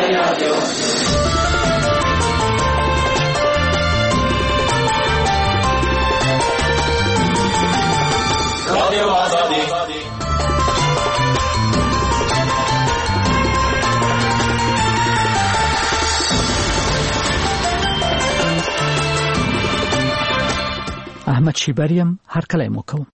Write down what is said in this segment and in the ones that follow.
احمد شیبریم هر کله مو کوم.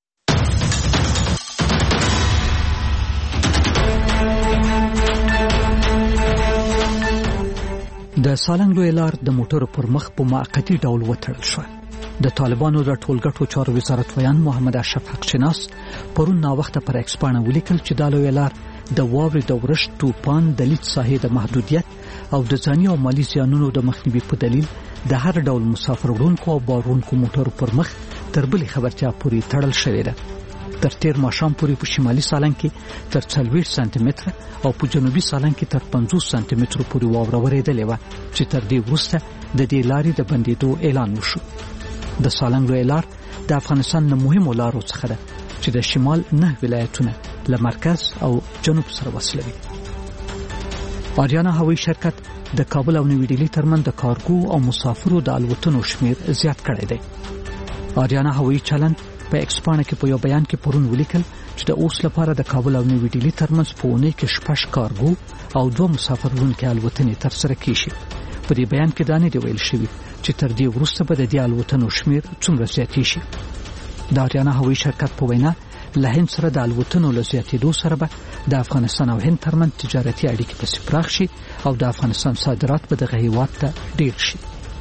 د سالنګ لوی لار د موټرو پر مخ په موقتی ډول وتړل شو. د طالبانو د ټولګټو چارو وزارت ویان محمد اشرف حقشناس پرون نا وخت پر ایکسپانه ولیکل چې د لوی لار د واورې د ورشت توپان د لید ساحې د محدودیت او د ځاني او مالی زیانونو د مخنیوي په دلیل د هر ډول مسافر وړونکو او بارونکو موټرو پر مخ تر بلې خبرتیا پورې تړل شوې ده. تر تیر ماښام پورې په شمالي سالنګ کې تر 40 سانتي متر او په جنوبي سالنګ کې تر 50 سانتي متر پورې واوره ورېدلې و چې تر دې وروسته د دې لارې د بندیدو اعلان وشو. د سالنګ لوی لار د افغانستان له مهمو لارو څخه ده چې د شمال 9 ولایتونه له مرکز او جنوب سره وصلوي. آریانا هوایي شرکت د کابل او نیو ډیلی ترمن د کارګو او مسافرو د الوتنو شمیر زیات کړی دی. آریانا هوایي چلند په ایکسپانه کې په یو بیان کې پرون ولیکل چې د اوس لپاره د کابل او نیو ډیلی ترمنځ په اونۍ کې 6 کارګو او 2 مسافر وړونکي الوتنې ترسره کیږي. په دې بیان کې دا نه دی ویل شوی چې تر دې وروسته به د دې الوتنو شمیر څومره زیات شي. د آریانا هوایي شرکت په وینا له هند سره د الوتنو له زیاتېدو سره به د افغانستان او هند ترمن تجارتي اړیکې پسې پراخ شي او د افغانستان صادرات به دغه هیواد ته ډیر شي.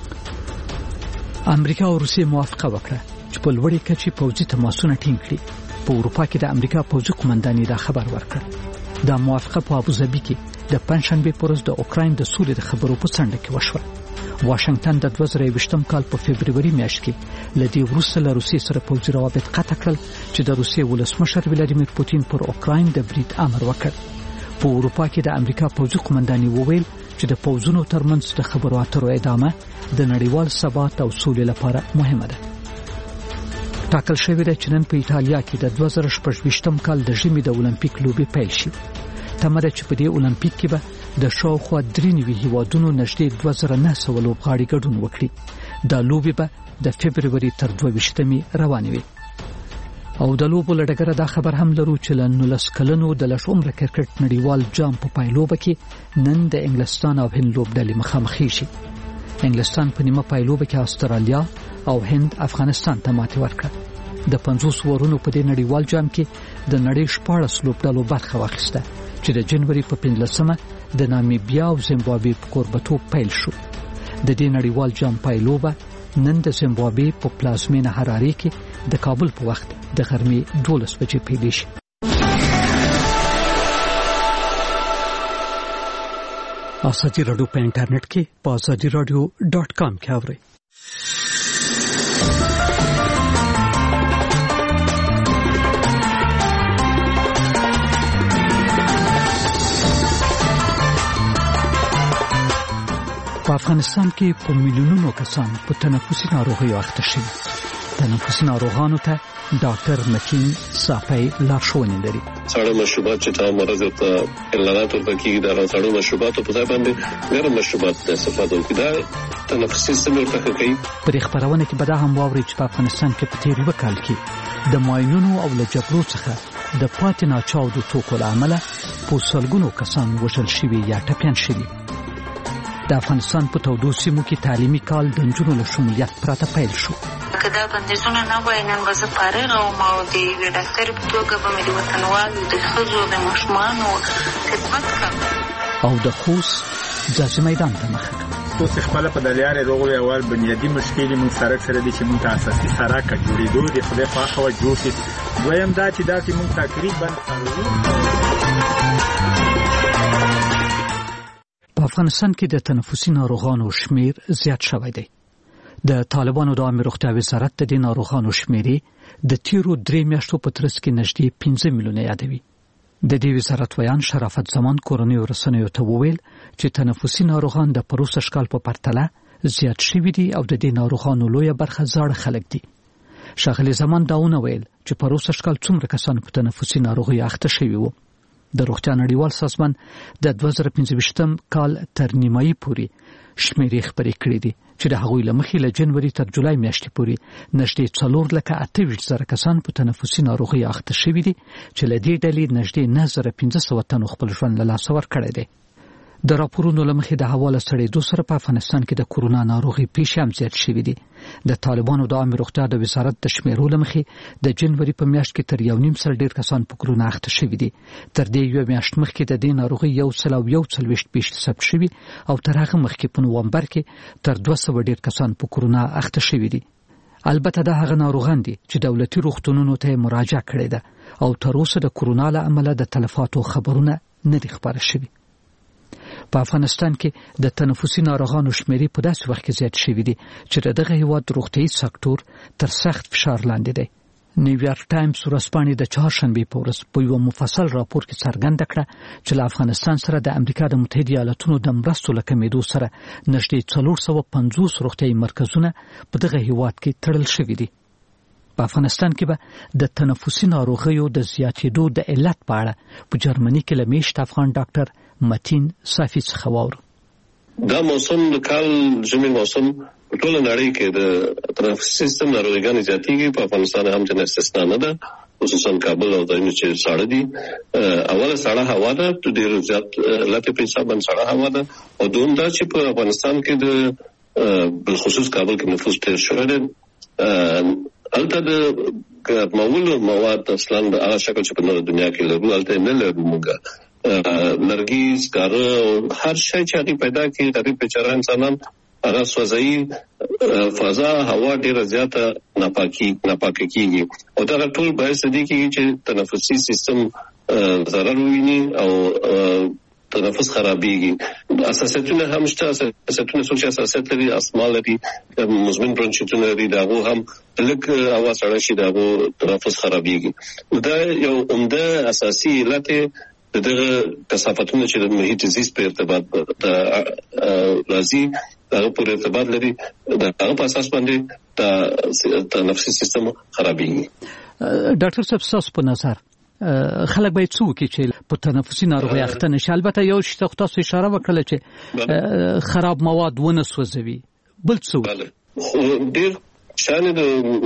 امریکا او روسیې موافقه وکړه چې په لوړې کچې پوځي تماسونه ټینګ کړي. په اروپا کې د امریکا پوځي قومندانۍ دا خبر ورکړ. دا موافقه په ابوظبي کې د پنځشنبه پر ورځ د اوکراین د سولې د خبرو په څنډه کې وشوه. واشنگټن د 2020 کال په فبرवरी میاشت کې لدی وروسته له روسیې سره پوځي روابط قطع کړل چې د روسیې ولسمشر ولادیمیر پوتین پر اوکراین د برید امر وکړ. په اروپا کې د امریکا پوځي قومندانۍ وویل چې د پوځونو ترمنځ د خبرو اترو ادامه د نړیوال ثبات او سولې لپاره مهمه ده. ټاکل شوی دی چې نن په ایتالیا کې د 2018 کال د ژمي د اولمپیک لوبې پیل شي. تمه ده چې په دې اولمپیک کې به د شاوخوا 93 هیوادونو نږدې 2900 لوبغاړي ګډون وکړي. دا لوبې به د فبرवरी تر 22 روانې وي. او د لوبو لړګره دا خبر هم لرو چې له 19 کلنو د لږ عمره کرکټ نړیوال جام په پایلوبه کې نن د انګلستان او هند لوبډلې مخامخ شي. انګلستان په نیمه پایلوبه کې استرالیا او هند افغانستان ته ماتې ورکړه. د 50 ورونو په دې نړیوال جام کې د نړۍ 14 لوبډلو برخه واخیسته چې د جنوري په 15مه د نامیبیا او زیمبابوې په کوربتوب پیل شو. د دې نړیوال جام پایلوبه نن د زیمبابوې په پلازمینه هرارې کې د کابل په وخت د غرمې 12 بجې پیل شي. ازادي رادیو په انټرنیټ کې په azadiradio.com کې اورئ. په افغانستان کې په میلیونونو کسان په تنفسي ناروغیو اخته شوي. تنفسي ناروغانو ته ډاکټر مکین صافی لارښوونې لري. ساړه مشروبات چې تا مرض ته علت ورکړي دا ساړه مشروبات په ځای باندې ګرم مشروبات استفاده وکړي دا تنفسي سیستم ورته کوي. پر خبرونه کې به دا هم واوري چې په افغانستان کې په تیر یو کال کې د ماینونو او لجبرو څخه د پاتې ناچاودو توکو له امله په سلګونو کسان وژل شوي یا ټپیان شوي. د افغانستان په تودو سیمو کې تعلیمي کال د نجونو له شمولیت پرته پیل شو. کدا بندیزونه نه وای نن به زه فارغ او ما د ډاکټر په توګه به مې د وطنوالو د ښځو د ماشومانو خدمت کوم او د خوست ځاځي میدان ته مخه اوس خپل په دلیارې روغوي اول بنیادی مشکل مون سره سره دي چې مون اساسي سراکه جوړېدو د خدای په خوا جوړ شي. دویم دا چې داسې مون تقریبا په افغانستان کې د تنفسي ناروغانو شمیر زیات شوی دی. د طالبانو د عامه روغتیا وزارت د ناروغانو شمیرې د تیرو 3 میاشتو په ترڅ کې نږدې 15 میلیونه یادوي. د دې وزارت ویان شرافت زمان کورنیو رسنیو ته وویل چې تنفسي ناروغان د پروسه شکال په پرتله زیات شوي دي او د دې ناروغانو لویه برخه زاړه خلک دي. شاغلي زمان داونه ویل چې پروسه شکال څومره کسان په تنفسي ناروغي اخته شوي وو. د روغتیا نړیوال سازمان د 2015 کال تر نیمایي پورې شمیرې خبرې کړې دي چې د هغوی لمخې له جنوري تر جولای میاشتې پورې نږدې 4,28,000 کسان په تنفسي ناروغي اخته شوي دي چې له دې ډلې نږدې 9,500 تنو خپل ژوند له لاسه ورکړی دی. د راپورونو لمخې د هوا له سړېدو سره په افغانستان کې د کورونا ناروغي پیښې هم زیات شوي دي. د طالبانو د عامه روغتیا د وزارت د شمیرو لمخې د جنوري په میاشت کې تر 1.5 سل ډیر کسان په کورونا اخته شوي دي. تر دې یو میاشت مخکې د دې ناروغي 1.1 پیښې ثبت شوي او تر هغه مخکې په نومبر کې تر 200 ډیر کسان په کورونا اخته شوي دي. البته دا هغه ناروغان دي چې دولتي روغتونونو ته مراجعه کړې ده او تر اوسه د کورونا له امله د تلفاتو خبرونه نه دي خبره شوي. په افغانستان کې د تنفسي ناروغانو شمیرې په داسې وخت کې زیات شوي دي چې دغه هیواد روغتیايي سکتور تر سخت فشار لاندې دی. نیویارک ټایمز ورځپاڼې د چهارشنبې په ورځ په یو مفصل راپور کې څرګنده کړه چې له افغانستان سره د امریکا د متحده ایالاتونو د مرستو له کمیدو سره نږدې 450 روغتیايي مرکزونه په دغه هیواد کې تړل شوي دي. په افغانستان کې به د تنفسي ناروغیو د زیاتېدو د علت په اړه په جرمني کې له میشت افغان ډاکټر متین صافي څخه واورو. دا موسم د کال ژمي موسم ټول نړۍ کې د تنفسي سیستم ناروغیانې زیاتېږي. په افغانستان هم ځینې استثنا نه ده، خصوصا کابل او ځایونه چې ساړه دي. اوله سړه هوا ده، ډېر زیات لته په حساب باندې سړه هوا ده، او دوم دا چې په افغانستان کې د بالخصوص کابل کې نفوس ډېر شوی دی. البته د ګرمولو مواد اصلا د هغه شکل چې په نړۍ دنیا کې لرو البته نه لرو موږ. لرګي، سکاره او هر شی چې هغه پیدا کړي غریب بیچاره انسانان هغه سوځي، فضا هوا ډیره زیاته ناپاکه کیږي او دا ټول باعث دي چې تنفسي سیستم ضرر ویني او تنفس خرابېږي. اساسیتونه هم شته، اساسیتونه څو چې اساسیت لري، اسما لري، مزمن برونشیتونه لري، داغه هم لږ اواز سره شي داغه تنفس خرابېږي. دا یو عمده اساسي علت دغه کثافتونه چې د محیط زیست په ارتباط راځي هغه پر ارتباط لري، دا هغه په اساس باندې د نفسي سیستم خرابېږي. ډاکټر صاحب تاسو په نظر خلک باید څه وکړي چې په تنفسي ناروغۍ اخته نشي؟ البته یو شی تاسو اشاره وکړه چې خراب مواد ونه سوځوي، بل څه ډېر شان د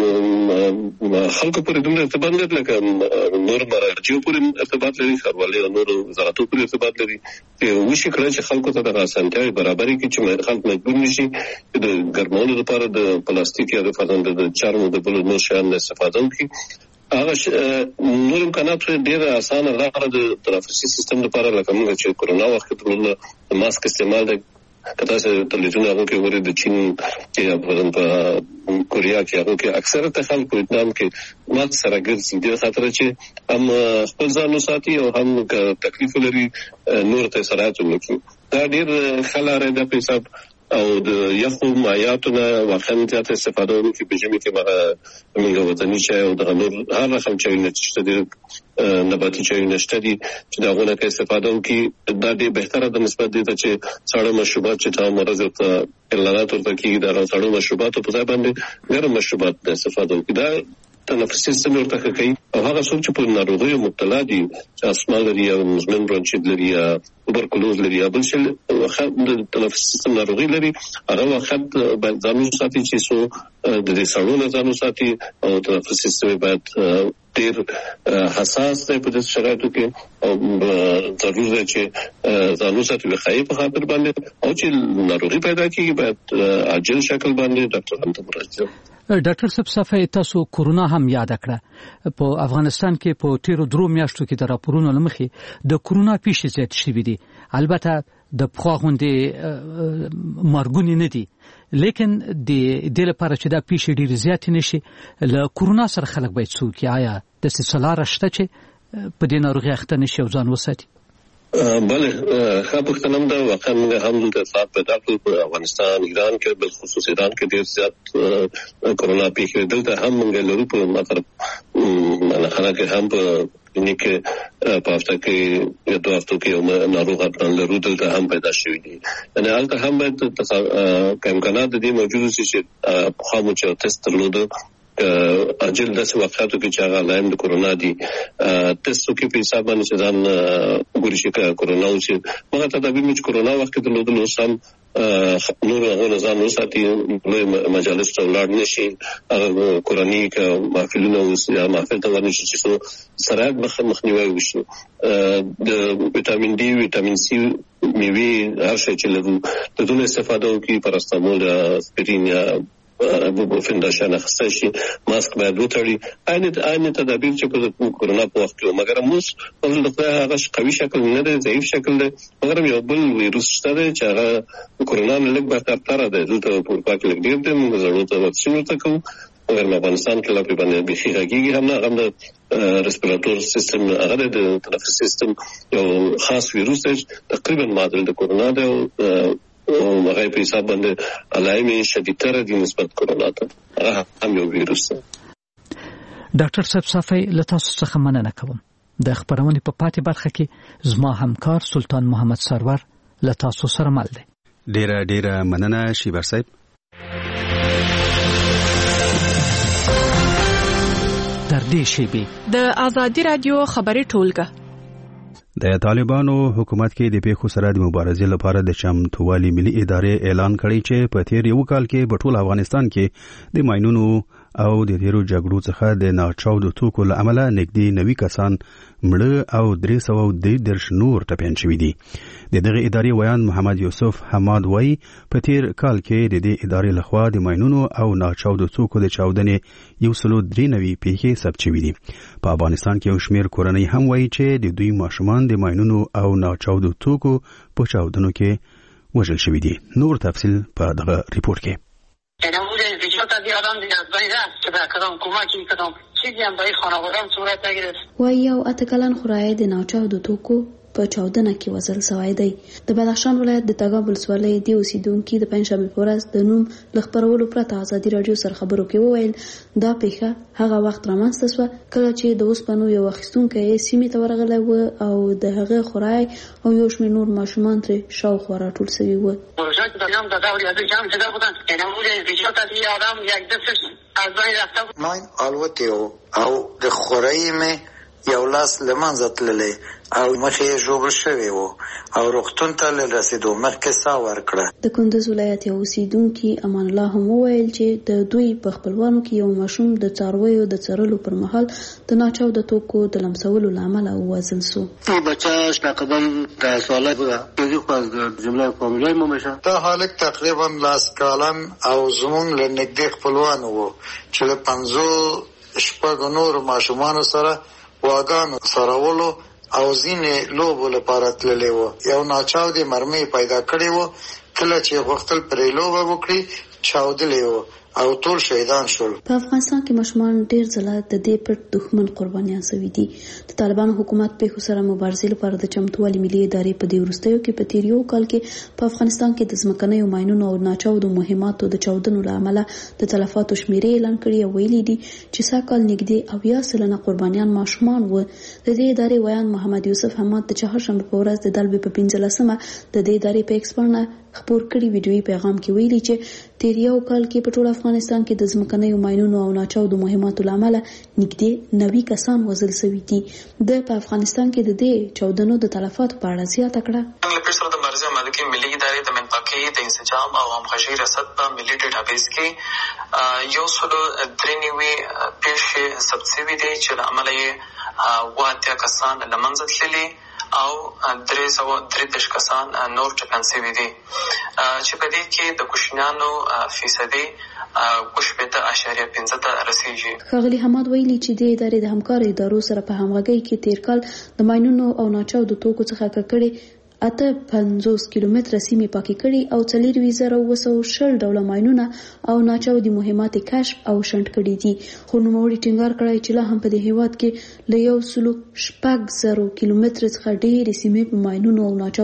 خلکو پر دومره ارتباط لري، لکه نور مراجعو پر ارتباط لري، ښاروالۍ او نور وزارتو پر ارتباط لري. وشي کړی چې خلکو ته د اسانتیاوې برابرې کړي چې خلک مجبور نشي د ګرمولو لپاره د پلاستیک یا د چرم د بلو نور شیانو استفاده وکړي. هغه نور امکانات ډېره اسانه لاره د تنفسي سیستم لپاره، لکه موږ چې کورونا وخت کې د ماسک استعمال د کله چې تلویزیون هغه کې ورې د چین کې په کوریا کې هغه کې اکثره خلک په ویتنام کې ماسک سره ګرځي د خاطر چې هم خپل ځان ساتي او هم تکلیف لري نور ته سرعت وکړي. دا ډېر خلاره د حساب او د یخو مایعاتونه واخن ته استفاده وکړي. په ژمي کې موږ وطني چای او د نور هر رقم چای نشته دي، نباتي چای نشته دي چې دا غوښنه کې استفاده وکړي. دا ډېر بهتره ده نسبت دي چې ساړه مشروبات چې تاسو مرز ته اعلانات ورته کیږي دا ساړه مشروبات په ځای باندې ګرم مشروبات استفاده وکړي. دا تنفسي سیستم ورته کوي او هغه څوک چې په ناروغیو مبتلا دي چې اسما لري یا مزمن برونشیت لري یا توبرکلوز لري یا بل څه د تنفسي سیستم ناروغي لري، هغه وخت باید ځان ساتي چې څو د دې سړونو ځان ساتي او تنفسي سیستم باید ډېر حساس دی په دې شرایطو کې او ضروري دی چې ځان ساتي د خیر په خاطر باندې او چې ناروغي پیدا کیږي باید عاجل شکل باندې ډاکټر ته مراجعه. ډاکټر صفای تاسو کورونا هم یاد کړه. په افغانستان کې په تیرو 2 میاشتو کې د راپورونو لمخې د کورونا پیښې زیات شوې دي. البته د پخوا غوندې مرګونه نه دي، لیکن د دې لپاره چې دا پیښې ډېر زیات نشي له کورونا سره خلک باید څه وکړي؟ آیا د سلسله شته چې په دې ناروغي اخته نشي او ځان وساتي؟ بله ښه پوښتنه ده. واقعا موږ هم د اطلاعات پیدا کړو په افغانستان، ایران کې، بالخصوص ایران کې ډېر زیات کورونا پیښې دلته هم موږ لرو. په مطلب حالانکه هم په کې په هفته کې یا 2 هفتو کې ناروغان لرو دلته هم پیدا شوي دي. یعنې هلته هم باید امکانات دې موجود شي چې خامو چې تست درلوده اجل د وقایتو کې چې هغه لایم د کورونا دي تاسو کې په حساب باندې ځان ګوري چې کورونا او چې هغه تدابیر چې کورونا وخت کې د لودلو سم نور هغه ځان وساتي مجالس ته ولاړ نشي هغه کورنۍ کې محفلونه او محفل ته ورنشي چې سره مخنیوي وشي د وټامین ډي وټامین سي میوه هر شي چې له دونه استفاده وکړي پاراستامول اسپرین یا بوفین دا شان خسته شي ماسک باید وتړي عین تدابیر چې په کورونا په وخت کې مګر موږ په دغه هغه قوي شکل نه دی ضعیف شکل دی مګر یو بل ویروس شته چې هغه کورونا نه لږ بدتر دی دلته په اروپا کې لږ ډیر دی موږ ضرورت واکسین ورته کوو مګر افغانستان کې لا په باندې بخي هغه هم د ریسپیراتور سیستم هغه د تنفس سیستم یو خاص ویروس دی تقریبا معادل د کورونا دی او هغه په حساب باندې علایمه شدیدتر دي نسبت کورونا ته هم یو ویروس دی. ډاکټر صاحب صافی له تاسو څخه مننه کوم. د خبرونې په پاتې برخه کې زما همکار سلطان محمد سرور له تاسو سره مل دی. ډیره مننه شیبر صاحب. در دې شیبې د آزادي رادیو خبري ټولګه د طالبانو حکومت کې د پیښو سره د مبارزې لپاره د چمتووالي ملي ادارې اعلان کړی چې په تیر یو کال کې په ټول افغانستان کې د ماینونو او د تیرو جګړو څخه د ناچاودو توکو له امله نږدې 90 کسان مړه او 313 نور ټپیان شوي دي. د دغه ادارې ویان محمد یوسف حماد وایي په تیر کال کې د دې ادارې لخوا د ماینونو او ناچاودو توکو د چاودنې 193 پیښې ثبت شوي دي. په افغانستان کې یو شمېر کورنۍ هم وایي چې د دوی ماشومان د ماینونو او ناچاودو توکو په چاودنو کې وژل شوي دي. نور تفصیل په دغه ریپورت کې. وایي یو اتکلن خورای د ناچاودو توکو په چاودنه کې وزل سوی دی. د بدخشان ولایت د تګاب ولسوالۍ د اوسیدونکو د پنځشنبه په ورځ د نوم لخبرولو پرته ازادي رادیو سره خبرو کې وویل دا پیښه هغه وخت رامنځته شوه کله چې د اوسپنو یو اخیستونکی سیمې ته ورغلی و او د هغه خورای او یو شمېر نور ماشومان ترې شاوخوا راټول سوي وو. ماین الوتی او د خورای مې یو لاس لمانځه تللی او مخې جوړ شوی وو او روغتون ته رسیدو مخکې ساه ورکړه. د کندوز ولایت یو اوسیدونکي امان الله هم وویل چې د دوی په خپلوانو کې یو ماشوم د څارویو د څرلو پر مهال د ناچاودو توکو د لمسولو له امله ووژل شو. بچه‌اش تقریبا در ساله بوده یکی از جمله فامیلای ما میشه. تا هالک تقریبا لاس کالن او زمون له نږدې خپلوان وو چې له 50 نور ماشومان سره واګانو سرولو او ځینې لوبو لپاره تللی وو. یو ناچاودې مرمۍ پیدا کړې وو کله چې غوښتل پرې لوبه وکړي چاودلی وو او ټول شهیدان شول. په افغانستان کې ماشومان ډېر ځله د دې پټ دښمن قربانیان شوي دي. د طالبانو حکومت پیښو سره مبارزې لپاره د چمتووالي ملي ادارې په دې وروستیو کې په تیر یو کال کې په افغانستان کې د ځمکنیو ماینونو او ناچاودو مهماتو د چاودنو له امله د تلفاتو شمیرې اعلان کړي او ویلي دي چې سږ کال نږدې 80 سلنه قربانیان ماشومان وو. د دې ادارې ویان محمد یوسف حماد د چهارشنبه په ورځ د دلبې په 15مه د دې ادارې په ایکس باندې خبر کړي ویډیويي پیغام کې ویلي چې تیر یو کال کې په ټول افغانستان کې د ځمکنیو ماینونو او ناچاودو مهماتو له امله نږدې 90 کسان وژل شوي دي. د په افغانستان کې د دې چاودنو د تلفاتو په اړه زیاته کړه. د مرزي ملکي ملي ادارې د منطقې د انسجام او همغږي رصد په ملي ډیټابیس کې 193 پیښې ثبت شوي دي چې له امله یې 80 کسان له منځه تللي او 313 کسان نور ټپیان شوي دي چې په دې کې د کوچنیانو فیصدي 0.5% ته رسیږي. ښاغلي حماد ویلي چې د ادارې د همکارو ادارو سره په همغږۍ کې تیر کال د ماینونو او ناچاودو توکو څخه ککړې 50 کیلومتره سیمې پاکې کړي او 4,260 ډوله ماینونه او ناچاودي مهمات کشف او شنډ کړي دي. خو نوموړي ټینګار کړی چې لا هم په دې هیواد کې له 160 کیلومتره څخه ډېرې سیمې په ماینونو او ناچاودو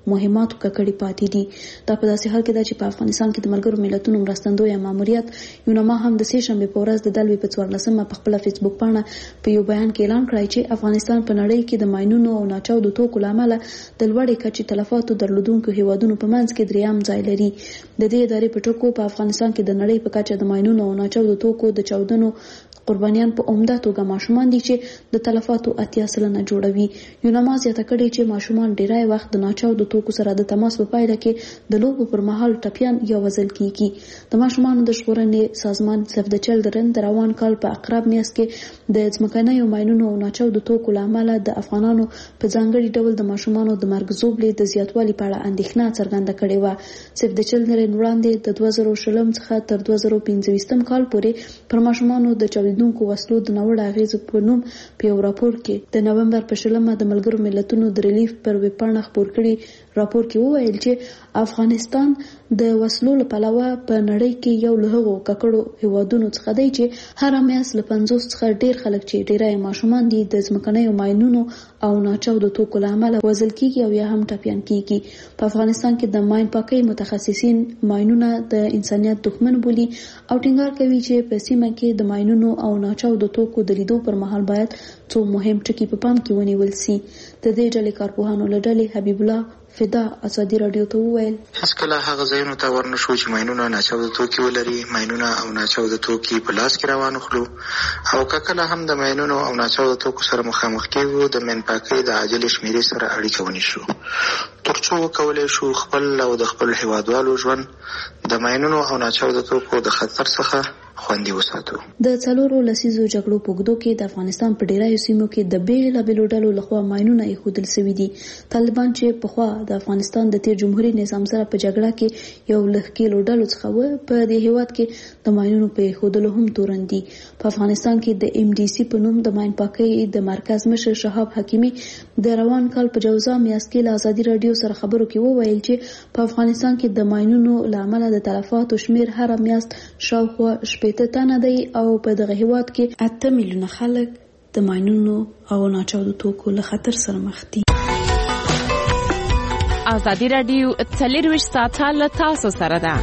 مهماتو ککړې پاتې دي. دا په داسې حال کې ده چې په افغانستان کې د ملګرو ملتونو مرستندوی ماموریت یونما هم د سې شنبې په ورځ د دلوي په 14مه په خپل فیسبوک پاڼه په یو بیان کې اعلان کړی چې افغانستان په نړۍ کې د ماینونو او ناچاودو توکو لامل د لوړې کچې تلفاتو درلودونکو هیوادونو په منځ کې دریم ځای لري. د دې ادارې په ټکو په افغانستان کې د نړۍ په کچه د ماینونو او ناچاودو توکو د چاودنو قربانیان په عمده توګه ماشومان دي چې د تلفاتو 80% جوړوي. یونما زیاته کړې چې ماشومان ډیری وخت د ناچاودو توکو سره د تماس په پایله کې د لوبو پر مهال ټپيان یا وژل کیږي. د ماشومانو د ژغورنې سازمان سیف د چلډرن د روان کال په اقرب میاشت کې د ځمکنیو ماینونو او ناچاودو توکو لامل د افغانانو په ځانګړي ډول د ماشومانو د مرګ زوبلې د زیاتوالي په اړه اندېښنه څرګنده کړې و. سیف د چلډرن وړاندې د 2020 څخه تر 2025 کال پورې پر ماشومانو د چاودونکو وسلو د نوړ اغیزو په نوم په یو راپور کې د نومبر په 10مه د ملګرو ملتونو د ریلیف پر ویب پاڼه خپور کړي راپور کې وویل چې افغانستان د وسلو له پلوه په نړۍ کې یو له هغو ککړو هیوادونو څخه دی چې هر میاشت له 50 څخه ډیر خلک چې ډیری ماشومان دي د ځمکنیو ماینونو او ناچاودو توکو له امله وژل کیږي او یا هم ټپيان کیږي. په افغانستان کې د ماین پاکۍ متخصصین ماینونه د انسانیت دښمن بولي او ټینګار کوي چې په سیمه کې د ماینونو او ناچاودو توکو د لیدو پر مهال باید څو مهم ټکي په پام کې ونیول سي. د دې ډلې کارپوهانو له ډلې حبیب الله فدا ازادي رادیو ته وویل هیڅ کله هغه ځایونو ته ورنشو چې ماینونه ناچاوده توکي ولري. ماینونه او ناچاوده توکي په لاس کې روان خلو او کله هم د ماینونو او ناچاوده توکو سره مخامخ کېږو د مین پاکۍ د عاجل شمیرې سره اړیکه ونیسو ترڅو وکولای شو خپل او د خپل هیوادوالو ژوند د ماینونو او ناچاوده توکو د خطر څخه خوندي وساتو. د څلورو لسیزو جګړو په اوږدو کې د افغانستان په ډیرایو سیمو کې د بیلابېلو ډلو لخوا ماینونه ایښودل شوي دي. طالبان چې پخوا د افغانستان د تیر جمهوریت نظام سره په جګړه کې یو له ښکېلو ډلو څخه و په دې هیواد کې د ماینونو په ایښودلو هم تورن دي. په افغانستان کې د MDC په نوم د ماین پاکۍ د مرکز مشر شهاب حکیمي د روان کال په جوزا میاشت کې له ازادي رادیو سره خبرو کې وویل چې په افغانستان کې د ماینونو له امله د تلفاتو شمیر هر میاشت شاوخوا 80 تنه دی او په دغه هیواد کې 8 میلیونه خلک د ماینونو او ناچاودو توکو له خطر سره مخ دي. ازادي رادیو 24 ساعته له تاسو سره ده.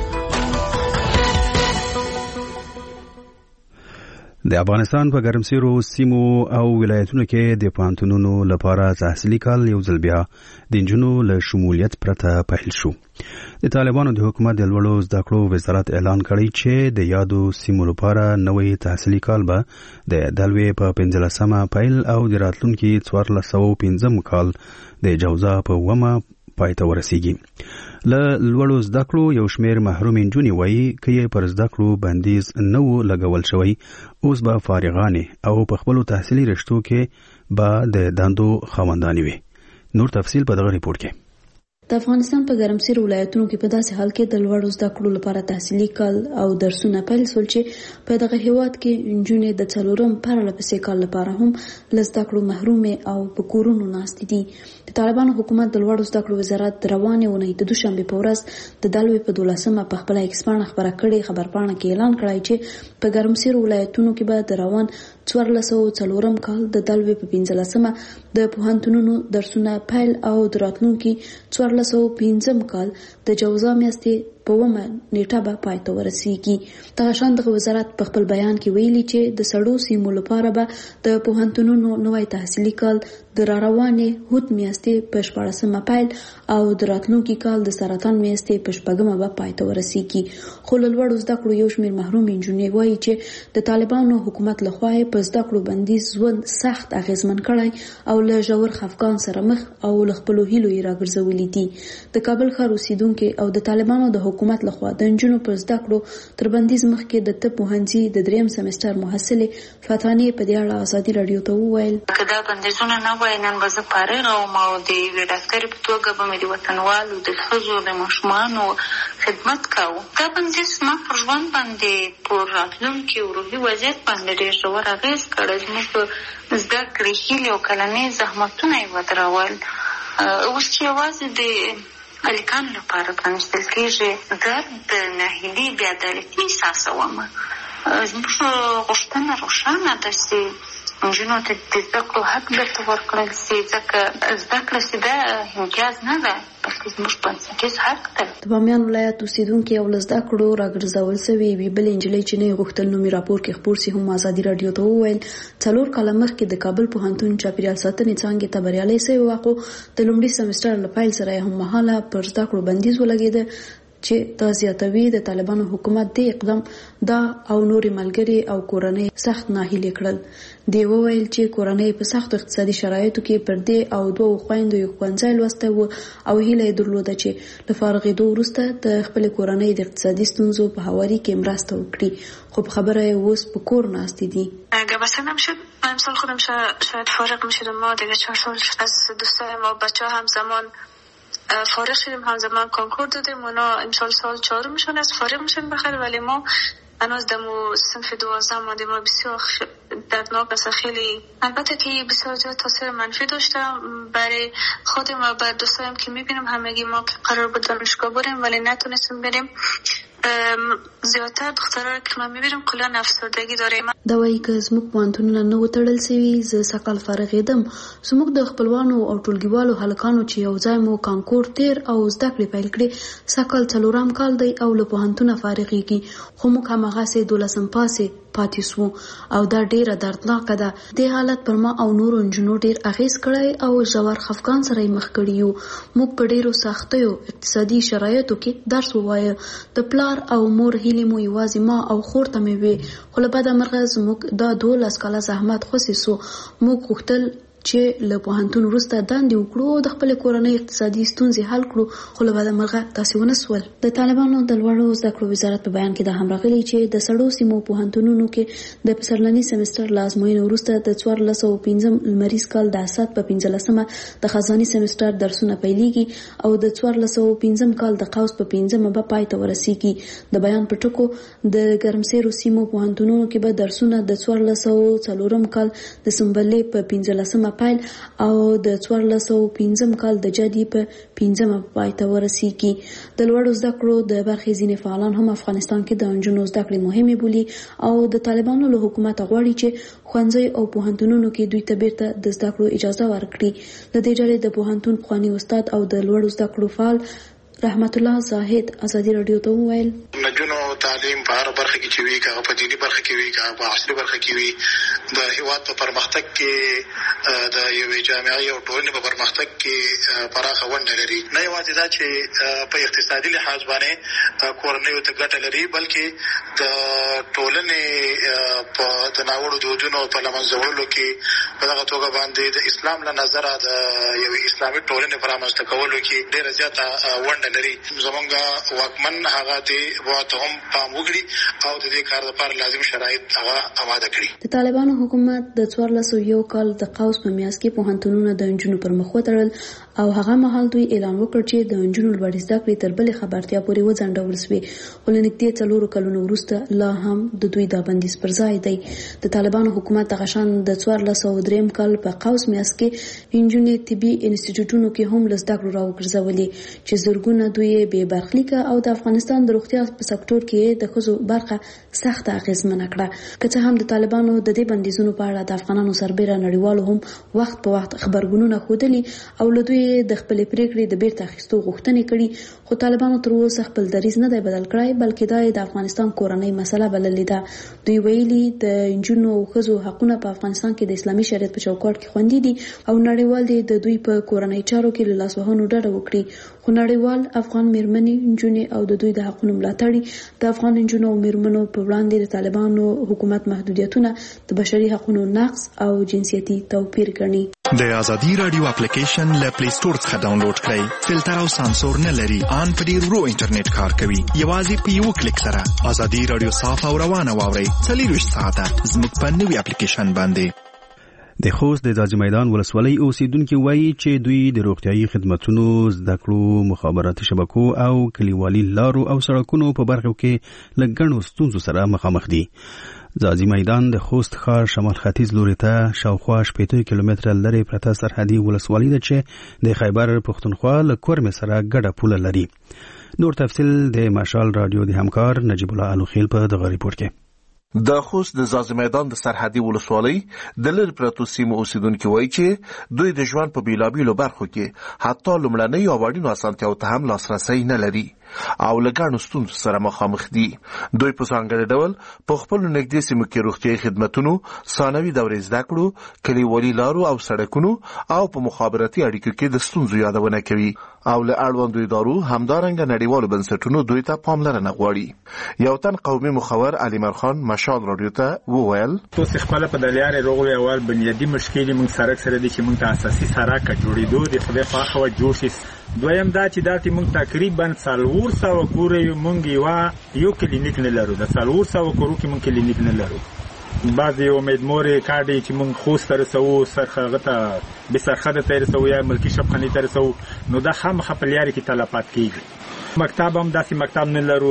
د افغانستان په ګرمسیرو سیمو او ولایتونو کې د پوهنتونونو لپاره تحصیلي کال یو ځل بیا د نجونو له شمولیت پرته پیل شو. د طالبانو د حکومت د لوړو زده کړو وزارت اعلان کړی چې د یادو سیمو لپاره نوې تحصیلي کال به د دلوي په 15مه پیل او د راتلونکي 1415 کال د جوزا په 9مه پای ته ورسیږي. له لوړو زده کړو یو شمیر محروم نجونې وایي چې پر زده کړو بندیز نه و لګول شوی اوس به فارغانې او په خپلو تحصیلي رشتو کې به د دندو خاوندانې وي. نور تفصیل په دغه ریپورت کې. د افغانستان په ګرمسیرو ولایتونو کې په داسې حال کې د لوړو زده کړو لپاره تحصیلي کال او درسونه پیل شول چې په دغه هیواد کې نجونې د څلورم پرله پسې کال لپاره هم له زده کړو محرومې او په کورونو ناستې دي. د طالبانو حکومت د لوړو زده کړو وزارت د روانې اونۍ د دوشنبې په ورځ د دلوي په 12مه په خپله ایکس پاڼه خبره کړې خبرپاڼه کې اعلان کړی چې په ګرمسیرو ولایتونو کې به د روان 1404 کال د دلوي په 15مه د پوهنتونونو درسونه پیل او د راتلونکي 1415 کال د جوزا میاشتې په 9مه نیټه به پای ته ورسیږي. دغه شان دغه وزارت په خپل بیان کې ویلي چې د سړو سیمو لپاره به د پوهنتونونو نوی تحصیلي کال د راروانې هوت میاشتې په 14مه پیل او د راتلونکي کال د سرطان میاشتې په 14مه به پای ته ورسیږي. خو له لوړو زده کړو یو شمیر محروم نجونې وایي چې د طالبانو حکومت لخوا په زده کړو بندیز ژوند سخت اغیزمن کړی او له ژور خفګان سره مخ او له خپلو هیلو یې راګرځولي دي. د کابل ښار اوسیدونکي او د طالبانو د حکومت لخوا د نجونو پر زده کړو تر بندیز مخکې د طب پوهنځي د 3م سمستر محصلې فاتانې په دې اړه ازادي رادیو ته وویل که دا بندیزونه نه وای نن به زه فارغ وم او د یوې ډاکټرې په توګه به مې د وطنوالو د ښځو د ماشومانو خدمت کوو. دا بندیز زما پر ژوند باندې په راتلونکي او روحي وضعیت باندې ډېر ژور اغېز کړی. زموږ په زده کړې هیلې او کلنۍ زحمتونه یې ودرول. اوس چې یوازې د هلکانو لپاره پرانیستل کېږي درد ناهیلي بېعدالتي احساسوم. زموږ غوښتنه روښانه ده چې نجونو ته د زده کړو حق درته ورکړل سي، ځکه زده کړه چې دا امتیاز نه ده بلکې زموږ بنسټیز حق ده. د بامیان ولایت اوسیدونکي او له زده کړو راګرځول سوي یوې بلې نجلۍ چې نه یې غوښتل نومي راپور کې خپور سي هم ازادي راډیو ته وویل 4 کاله مخکې د کابل پوهنتون چاپیریال ساتنې څانګې ته بریالۍ سوې وه، خو د لومړي سمستر له پیل سره یې هم مهاله پر زده کړو بندیز ولګېده چې دا زیاتوي د طالبانو حکومت د اقدام دا او نورې ملګري او کورنۍ سخت ناهیلې کړل. دی وویل چې کورنۍ په سخت اقتصادي شرایطو کې پر دې او 2 خويندو یو ښوونځی لوستی و او هیله یې درلوده چې له فارغېدو وروسته د خپلې کورنۍ د اقتصادي ستونزو په هواري کې مرسته وکړي، خو په خبره یې اوس په کور ناستې دي. اگه مثلا نمیشد من امسال خودم شاید فارغ میشدم، ما دیگه 4 سال از دوستایم و بچه ها همزمان فارغ شدیم، همزمان کنکور دادیم، اونا امسال سال 4 میشن از فارغ میشن بخیر، ولی ما هنوز دمو صنف 12 ماندیم و بسیار دردناک است. خیلی البته که بسیار زیاد تاثیر منفی داشته برای خودم و بر دوستایم که میبینیم همگی ما که قرار بود دانشگاه بریم ولی نتونستیم بریم. زیاتر دخترها که ما میبینیم کلا افسردگی داریم. دا وایي که زموږ پوهنتونونه نه وتړل سوي زه سږ کال فارغېدم. زموږ د خپلوانو او ټولګیوالو هلکانو چې یو ځای مو کانکور تیر او زده کړې پیل کړې، سږ کال 4م کال دی او له پوهنتونه فارغېږي، خو موږ هماغسې 12م پاسې پاتې سو او دا ډیره دردناکه ده. دې حالت پر ما او نورو نجونو ډیر اغیز کړی او ژور خفګان سره یې مخ کړي یو. موږ په ډیرو سختیو اقتصادي شرایطو کې درس ووایه، د پلار او مور هیلې مو یوازې ما او خور ته مې وې، خو له بده مرغه زموږ دا 12 کاله زحمت خوسې سو. موږ غوښتل چې له پوهنتون وروسته دندې وکړو او د خپلې کورنۍ اقتصادي ستونزې حل کړو، خو له بده مرغه داسې ونه سول. د طالبانو د لوړو زده کړو وزارت په بیان کې دا هم راغلي چې د سړو سیمو پوهنتونونو کې د پسرلني سمستر له ازموینو وروسته د 1405 لمریز کال د اسات په 15مه د خزاني سمستر درسونه پیلېږي او د 1405 کال د قوس په 15مه به پای ته ورسیږي. د بیان په ټکو د ګرمسیرو سیمو پوهنتونونو کې به درسونه د 1404 کال د سنبلې په 15مه پیل او د 1405 کال د جدي په 15مه پای ته ورسیږي. د لوړو زده کړو د برخې ځینې فعالان هم افغانستان کې د نجونو زده کړې مهمې بولي او د طالبانو له حکومت غواړي چې ښوونځي او پوهنتونونو کې دوی ته بیرته د زده کړو اجازه ورکړي. د دې ډلې د پوهنتون پخوانی استاد او د لوړو زده کړو فعال رحمت الله زاهد ازادي راډیو ته وویل نجونو تعلیم په هر برخه کې چې وي، که په دینی برخه کې وي، که په عصري برخه کې وي، د هیواد په پرمختګ کې د یوې جامعې او ټولنې په پرمختګ کې پراخه ونډه لري. نه یوازې دا چې په اقتصادي لحاظ باندې کورنیو ته ګټه لري، بلکې د ټولنې په تناوړو دودونو په له منځه وړلو کې په دغه توګه باندې د اسلام له نظره د یوې اسلامي ټولنې په رامنځته کولو کې ډېره زیاته ونډه لري. زمونږ واکمن هغه دې ته هم پام وکړي او د دې کار لپاره لازم شرایط هغه آماده کړي. د طالبانو حکومت د 1401 کال د قوس په میاشت کې پوهنتونونه د نجونو پر مخ وتړل او هغه مهال دوی اعلان وکړ چې د نجونو لوړې زده کړې تر بلې خبرتیا پورې وځنډول شوې، خو له نږدې 4 کلونو وروسته لا هم د دوی دا بندیز پر ځای دی. د طالبانو حکومت دغه شان د 1403 کال په قوس میاشت کې نجونې طبي انسټیټیوټونو کې هم له زده کړو راوګرځولې چې زرګونه دوی بې برخلیکه او د افغانستان د روغتیا په سکتور کې د ښځو برخه سخت اغیزمنه کړه. که څه هم د طالبانو د دې بندیزونو په اړه د افغانانو سربېره نړیوالو هم وخت په وخت خبرګونونه ښودلي او له دوی د خپلې پریکړې د بیرته اخیستو غوښتنې کړي، خو طالبانو تر اوسه خپل دریځ نه دی بدل کړی، بلکې دا د افغانستان کورنۍ مسله بللې ده. دوی ویلي د نجونو او ښځو حقونه په افغانستان کې د اسلامي شریعت په چوکاټ کې خوندي دي او نړیوال دي د دوی په کورنۍ چارو کې له لاسوهنو ډډه وکړي، خو نړیوال افغان میرمنې، نجونې او د دوی د حقونو ملاتړي د افغان نجونو او میرمنو په وړاندې د طالبانو حکومت محدودیتونه د بشري حقونو نقض او جنسیتي توپیر ګڼي. د ازادي رادیو اپلیکیشن له پلی سٹور څخه ډاونلوډ کړئ. فلټر او سانسور نه لري، ان په ډیر ورو انټرنیټ کار کوي. یوازې په یو کلیک سره ازادي رادیو صاف او روانه واورئ. 24 ساعته زموږ په نوې اپلیکیشن باندې. د خوست د ځاځي میدان ولسوالۍ اوسیدونکو وایي چې دوی د روغتیايي خدماتو، زده کړو، مخابراتي شبکو او کلیوالي لارو او سړکونو په برخو کې له ګڼو ستونزو سره مخامخ دي. ځاځي میدان د خوست ښار شمال ختیځ لوري ته شاوخوا 80 کیلومتره لرې پرته سرحدي ولسوالۍ ده چې د خیبر پښتونخوا له کورمې سره ګډه پوله لري. نور تفصیل د مشال رادیو د همکار نجیب الله الوخیل په دغه ریپورت کې. د خوست د ځاځي میدان د سرحدي ولسوالۍ د لرې پرتو سیمو اوسیدونکي وایي چې دوی د ژوند په بیلابیلو برخو کې حتی لومړنۍ او اړینو اسانتیاوو ته هم لاسرسی نه لري او له ګڼو ستونزو سره مخامخ دي. دوی په ځانګړي ډول په خپلو نږدې سیمو کې روغتیایي خدمتونو، ثانوي دورې زده کړو، کلیوالي لارو او سړکونو او په مخابراتي اړیکو کې د ستونزو یادونه کوي او له اړوندو ادارو همدارنګه نړیوالو بنسټونو دوی ته پاملرنه غواړي. یو تن قومي مخور علیمر خان مشال رادیو ته وویل تاسو خپل په دلیارې روغوي اول بنیادی مشکل موږ سرک سره دي چې موږ ته اساسي سرک جوړېدو د خدای په خوا جوړ شي. دویم دا چې دا موږ تقریبا 400 کورې موږ یو کلینیک نه لرو. د 400 کورو کې موږ کلینیک نه لرو. بعضی امیدمورې کاډي چې موږ خوست ته رسو، سرخه ته به سرخه ته رسو یا ملکی شپخانی ته رسو، نو دا خامخا په لیارې کې تلفات کیږي. مکتب هم داسې مکتب نه لرو.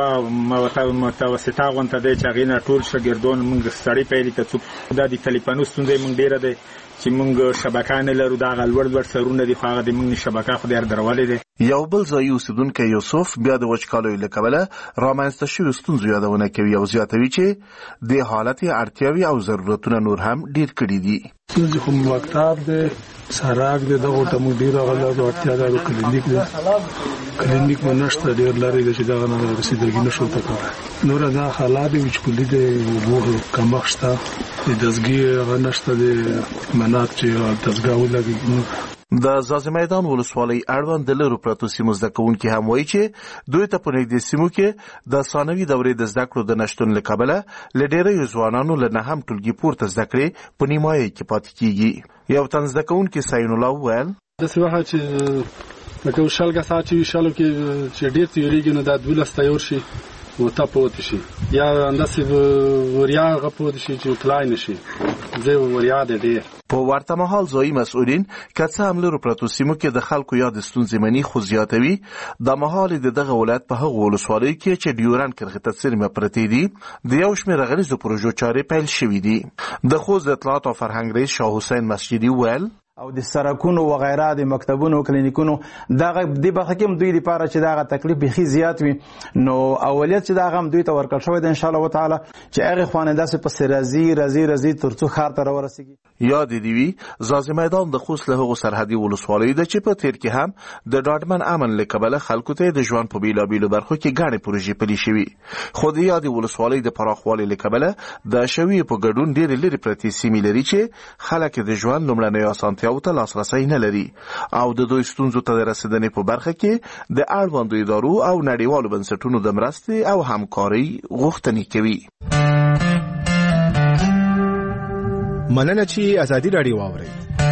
یو متوسطه غونډه دی چې هغې نه ټول شاګردان موږ سړی پیلي ته څوک دا د تلیفونو ستونزې موږ ډېره دی چې موږ شبکه نه لرو. دا لوړ سرونه دي، خو هغه د موږ شبکه خو ډېر درولې دی. یو بل ځایي اوسیدونکی یوسف بیا د وچکالیو له کبله رامنځته شویو ستونزو یادونه کوي او زیاتوي چې د حالت اړتیاوې او ضرورتونه نور هم ډېر کړي دي. ستونزې خو مکتب دی، سراک دی، دغو ته موږ ډېره غله اړتیا ده. کلینیک دی، کلینیک مو نشته، ډېر لرې دی چې دغه نه رسېدګي نه شو ته کولی. نوره دا حالات دي چې کلي دی، اوبو کمښت شته، د دستګي هغه نشته، د منات چې دستګاه ولګي. د ځاځي میدان ولسوالۍ اړوند د لرو پرتو سیمو زده کوونکي هم وایي چې دوی ته په نږدې سیمو کې د ثانوي دورې د زده کړو د نشتون له کبله له ډېریو ځوانانو له نهم ټولګي پورته زده کړې په نیمایي کې پاتې کېږي. یو تن زده کوونکی سعین الله وویل داسې وخت چې لکه شل کسان چې شلو کې چې ډېر تیریږي نو دا 12 ته یور شي او ته پوت شي، یا انداسې وریا غپوت شي چې طلای نشي. زه وریا د ډېر په ورته مهال ځایي مسؤلین که څه هم لرو پرتو سیمو کې د خلکو یاد ستونزې مني، خو زیاتوي د مهال د دغه ولایت په هغو ولسوالیو کې چې ډیورن کرښې ته څیرمه پرتې دي د یو شمېر غلیظو پروژو چارې پیل شوي دي. د خوست د اطلاعات او فرهنګ رئیس شاه حسین مسجدي وویل او د سرکونو و غیره د مکتبونو کلینیکونو دغه د برخه کې دوی لپاره چې دغه تکلیف بخي زیات وي، نو اولیت چې دغه دوی ته ورکړل شوی دی ان شاء الله تعالی چې هغه خوانه داسې په رازي ترڅو خار ته ورسیږي. یاد دی وی ځاځي میدان د خوست له هغو سرحدي ولسوالۍ د چې په تیر کې هم د ډاډمن امن له کبله خلکو ته د ژوند په بیلابیلو برخو کې ګڼې پروژې پلي شوي، خو د یادې ولسوالۍ د پراخوالي له کبله د شوي په ګډون ډېرې لرې پرتې سیمې لري چې خلک د ژوند لومړنیو اسانتیاوو ته لاسرسی نه لري او د دوی ستونزو ته د رسیدنې په برخه کې د اړوندو ادارو او نړیوالو بنسټونو د مرستې او همکارۍ غوښتنې کوي. مننه چې ازادي راډیو واورئ.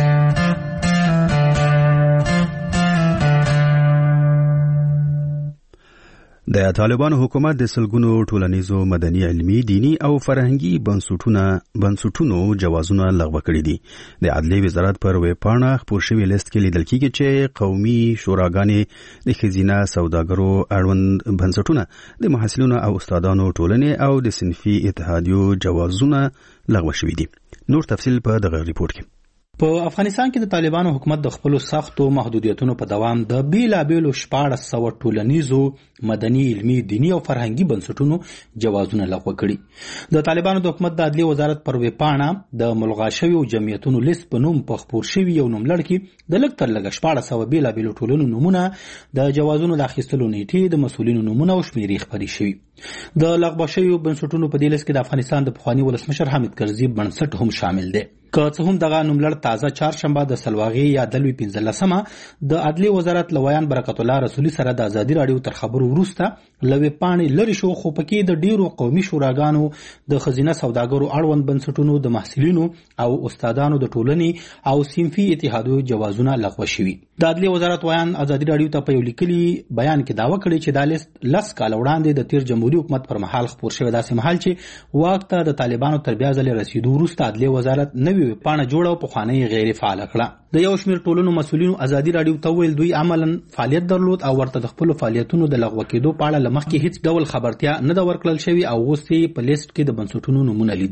د طالبانو حکومت د سلګونو ټولنیزو، مدني، علمي، دینی او فرهنګي بنسټونو جوازونه لغوه کړي دي. د عدلیې وزارت پر ویبپاڼه خپور شوی لیست کې لیدل کېږي چې قومي شوراګانې د ښځینه سوداګرو اړوند بنسټونه، د محصلینو او استادانو ټولنې او د صنفي اتحادیو جوازونه لغوه شوي دي. نور تفصیل په دغه ریپورت کې. په افغانستان کې د طالبانو حکومت د خپل سختو محدودیتونو په دوام د بیلابیلو 1400 ټولنیزو، مدني، علمي، دینی او فرهنګي بنسټونو جوازونه لغوه کړي. د طالبانو د حکومت د عدلیې وزارت پر ویبپاڼه د ملغا شویو جمعیتونو لیست په نوم په خپور شوي یو نوملړ کې د لږ تر لږه 1400 بیلابیلو ټولنو نومونه، د جوازونو د اخیستلو نیټې، د مسؤلینو نومونه او شمیرې خپرې شوي. د لغوه شویو بنسټونو په دې لیست کې د افغانستان د پخواني ولسمشر حامد کرزي بنسټ هم شامل دی. که څه هم دغه نوملړ تازه چهارشنبه د سلواغې یا دلوي 15مه د عدلیې وزارت لویان برکت الله رسولي سره د ازادي راډیو تر خبرو وروسته له ویبپاڼې لرې شو، خو پکې د ډیرو قومي شوراګانو، د ښځینه سوداګرو اړوند بنسټونو، د محصلینو او استادانو د ټولنې او صنفي اتحادیو جوازونه لغوه شوي. د عدلیې وزارت ویان ازادي راډیو ته په یو لیکلي بیان کې دعوه کړې چې دا لیست 10 کاله وړاندې د تیر جمهوریت حکومت پر مهال خپور شوی، داسې مهال چې واک ته د طالبانو تر بیا ځلې رسیدو وروسته عدلیې وزارت نوې ویبپاڼه جوړه او پخوانۍ غیر فعاله کړه. د یو شمېر ټولنو مسؤلینو ازادي راډیو ته ویل دوی عملاً فعالیت درلود او ورته د خپلو فعالیتونو د لغوه کېدو په اړه له مخکې هیڅ ډول خبرتیا نه ده ورکړل شوې او اوس یې په لیست کې د بنسټونو نومونه لیدلي.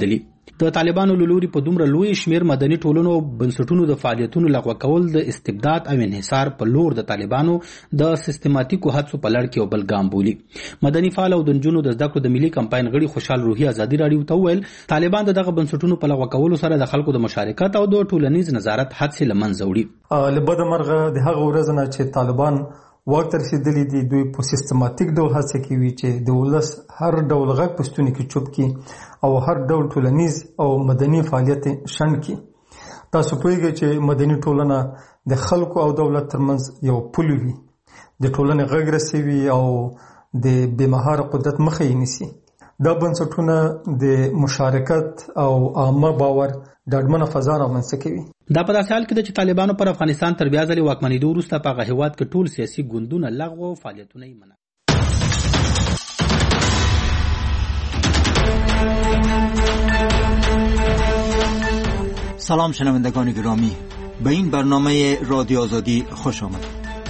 د طالبانو لوري په دومره لوی شمیر مدني ټولنو بنسټونو د فعالیتونو لغوه کول د استبداد او انحصار په لور د طالبانو د سیستماتیکو هڅو په لړ کې یو بل ګام بولي. مدني فعال او د نجونو د زده کړو د ملي کمپاین غړي خوشحال روحي ازادي راډیو ته وویل طالبان دغه بنسټونو په لغوه کولو سره د خلکو د مشارکت او د ټولنیز نظارت هڅې له منځه وړي. لبد مرغه د هغه ورځ نه چې طالبان واک ته رسیدلي دي دوی په سیستماتیک ډول هڅه کوي چې د ولس هر ډول غږ په ستوني کې چوپ کړي او هر ډول ټولنیز او مدني فعالیت شنډ کړي. تاسو پوهیږئ چې مدني ټولنه د خلکو او دولت ترمنځ یو پل وي، د ټولنې غږ رسوي او د بېمهاره قدرت مخه یې نیسي. دا بنسټونه د مشارکت او عامه باور ډاډمنه فضا رامنځته کوي. دا په داسې حال کې ده چې طالبانو پر افغانستان تر بیا ځلې واکمنېدو وروسته په هغه هېواد کې ټول سیاسي ګوندونه لغوه او فعالیتونه یې منع. سلام شنوندگان گرامی، به این برنامه رادیو آزادی خوش آمد.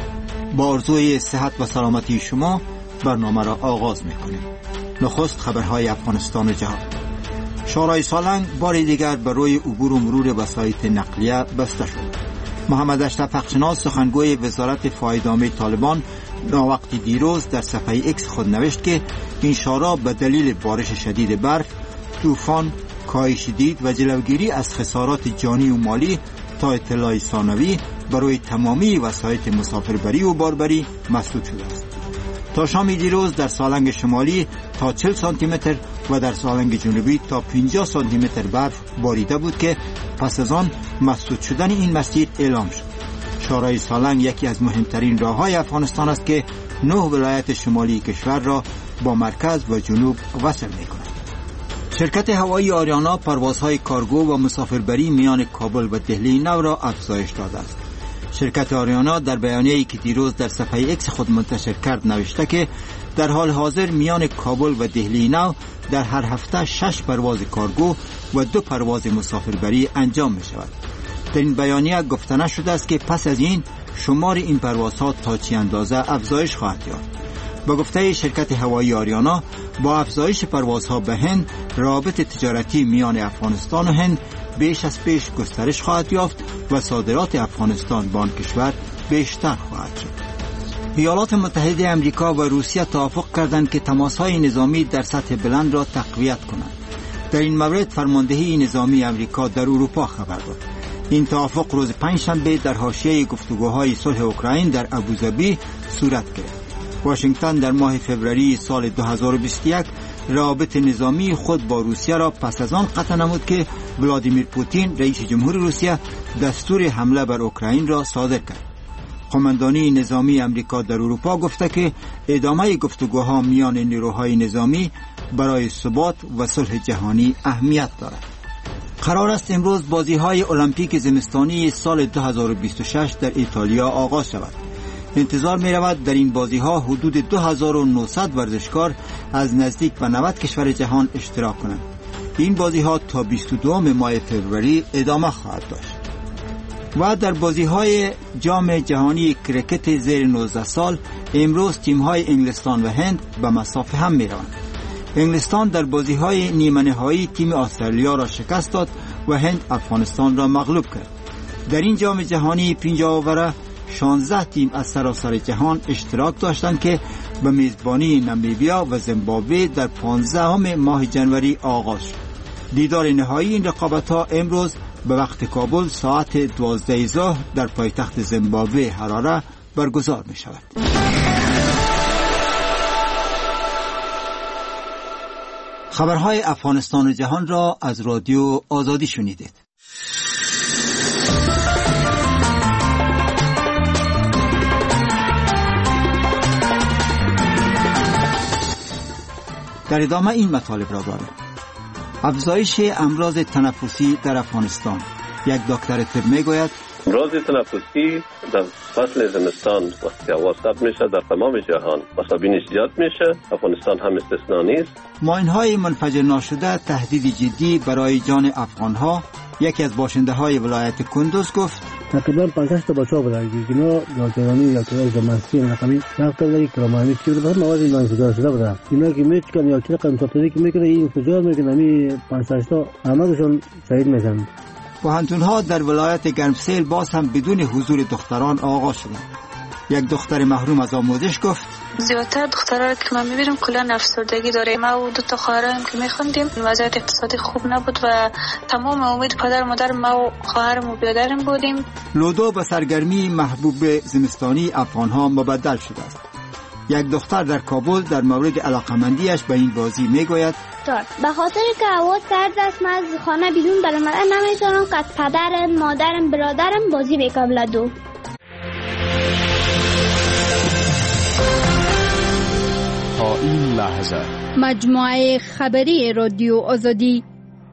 با آرزوی صحت و سلامتی شما برنامه را آغاز می‌کنیم. نخست خبرهای افغانستان و جهان. شورای سالنگ بار دیگر بر روی عبور و مرور وسایط نقلیه بسته شد. محمد اشرف حقشناس سخنگوی وزارت فایده‌عامه طالبان ناوقتی دیروز در صفحه ایکس خود نوشت که این شورا به دلیل بارش شدید برف، طوفان، کاهش دید و جلوگیری از خسارات جانی و مالی تا اطلاع ثانوی برای تمامی وسایط مسافربری و باربری مسدود شده است. تا شام دیروز در سالنگ شمالی تا 40 سانتی متر و در سالنگ جنوبی تا 50 سانتی متر برف باریده بود که پس از آن مسدود شدن این مسیر اعلام شد. شورای سالنگ یکی از مهمترین راههای افغانستان است که 9 ولایت شمالی کشور را با مرکز و جنوب وصل می‌کند. شرکت هوایی آریانا پروازهای کارگو و مسافربری میان کابل و دهلی نو را افزایش داده است. شرکت آریانا در بیانیه‌ای که دیروز در صفحه ایکس خود منتشر کرد نوشته که در حال حاضر میان کابل و دهلی نو در هر هفته 6 پرواز کارگو و 2 پرواز مسافربری انجام می شود. در این بیانیه گفته نشده است که پس از این شمار این پروازها تا چه اندازه افزایش خواهد یافت. با گفته شرکت هوایی آریانا با افزایش پروازها به هند روابط تجارتی میان افغانستان و هند بیش از پیش گسترش خواهد یافت و صادرات افغانستان به آن کشور بیشتر خواهد شد. ایالات متحده آمریکا و روسیه توافق کردند که تماس‌های نظامی در سطح بلند را تقویت کنند. در این مورد فرماندهی نظامی آمریکا در اروپا خبر داد. این توافق روز پنجشنبه در حاشیه گفتگوهای صلح اوکراین در ابوظبی صورت گرفت. واشنگتن در ماه فوریه سال 2021 روابط نظامی خود با روسیه را پس از آن قطع نمود که ولادیمیر پوتین رئیس جمهور روسیه دستور حمله بر اوکراین را صادر کرد. قماندانی نظامی آمریکا در اروپا گفته که ادامه گفتگوها میان نیروهای نظامی برای ثبات و صلح جهانی اهمیت دارد. قرار است امروز بازی‌های المپیک زمستانی سال 2026 در ایتالیا آغاز شود. انتظار می رود در این بازی‌ها حدود 2900 ورزشکار از نزدیک به 90 کشور جهان اشتراک کنند. این بازی‌ها تا 22 ماه فوریه ادامه خواهد داشت. و در بازی‌های جام جهانی کرکت زیر 19 سال امروز تیم‌های انگلستان و هند به مسافه هم می‌روند. انگلستان در بازی‌های نیمه نهایی تیم استرالیا را شکست داد و هند افغانستان را مغلوب کرد. در این جام جهانی 50 اوره 16 تیم از سراسر جهان اشتراک داشتند که به میزبانی نامیبیا و زیمبابوه در 15 ماه جنوری آغاز شد. دیدار نهایی این رقابت‌ها امروز به وقت کابل ساعت 12 ظهر در پایتخت زیمبابوه هراره برگزار می شود. خبرهای افغانستان و جهان را از رادیو آزادی شنیدید. در ادامه این مطالب را داریم. افزایش امراض تنفسی در افغانستان. یک دکتر طب میگوید امراض تنفسی در فصل زمستان وقتی هوا سرد میشه در تمام جهان مصابینش زیاد میشه، افغانستان هم استثنا نیست. ماین‌های منفجر ناشده تهدید جدی برای جان افغان‌ها. یکی از باشنده‌های ولایت کندوز گفت تقریبا 50 تا بچه‌ها بودن که اینا نوجوانی یا تو زمانسی رقمی رفتن در کرمانی که به مواد منفجر شده بودن. اینا که میچکن یا چه رقم تطبیقی که میکنه این انفجار میکنه می 50 تا همه‌شون شهید میشن. پوهنتون‌ها در ولایت گرمسیل باز هم بدون حضور دختران آغاز شدند. یک دختر محروم از آموزش گفت زیادتر دخترها که من میبینم کلا افسردگی داره. ما و 2 تا خواهرم که میخوندیم وضعیت اقتصادی خوب نبود و تمام امید پدر و مادر ما و خواهرم و برادرم بودیم. لودو به سرگرمی محبوب زمستانی افغانها مبدل شده است. یک دختر در کابل در مورد علاقمندیش به این بازی میگوید به خاطر که هوا سرد است من از خانه بیرون برآمدن نمیتونم که از پدرم، مادرم، برادرم بازی بکنم لودو. تا این لحظه مجموعه خبری رادیو آزادی.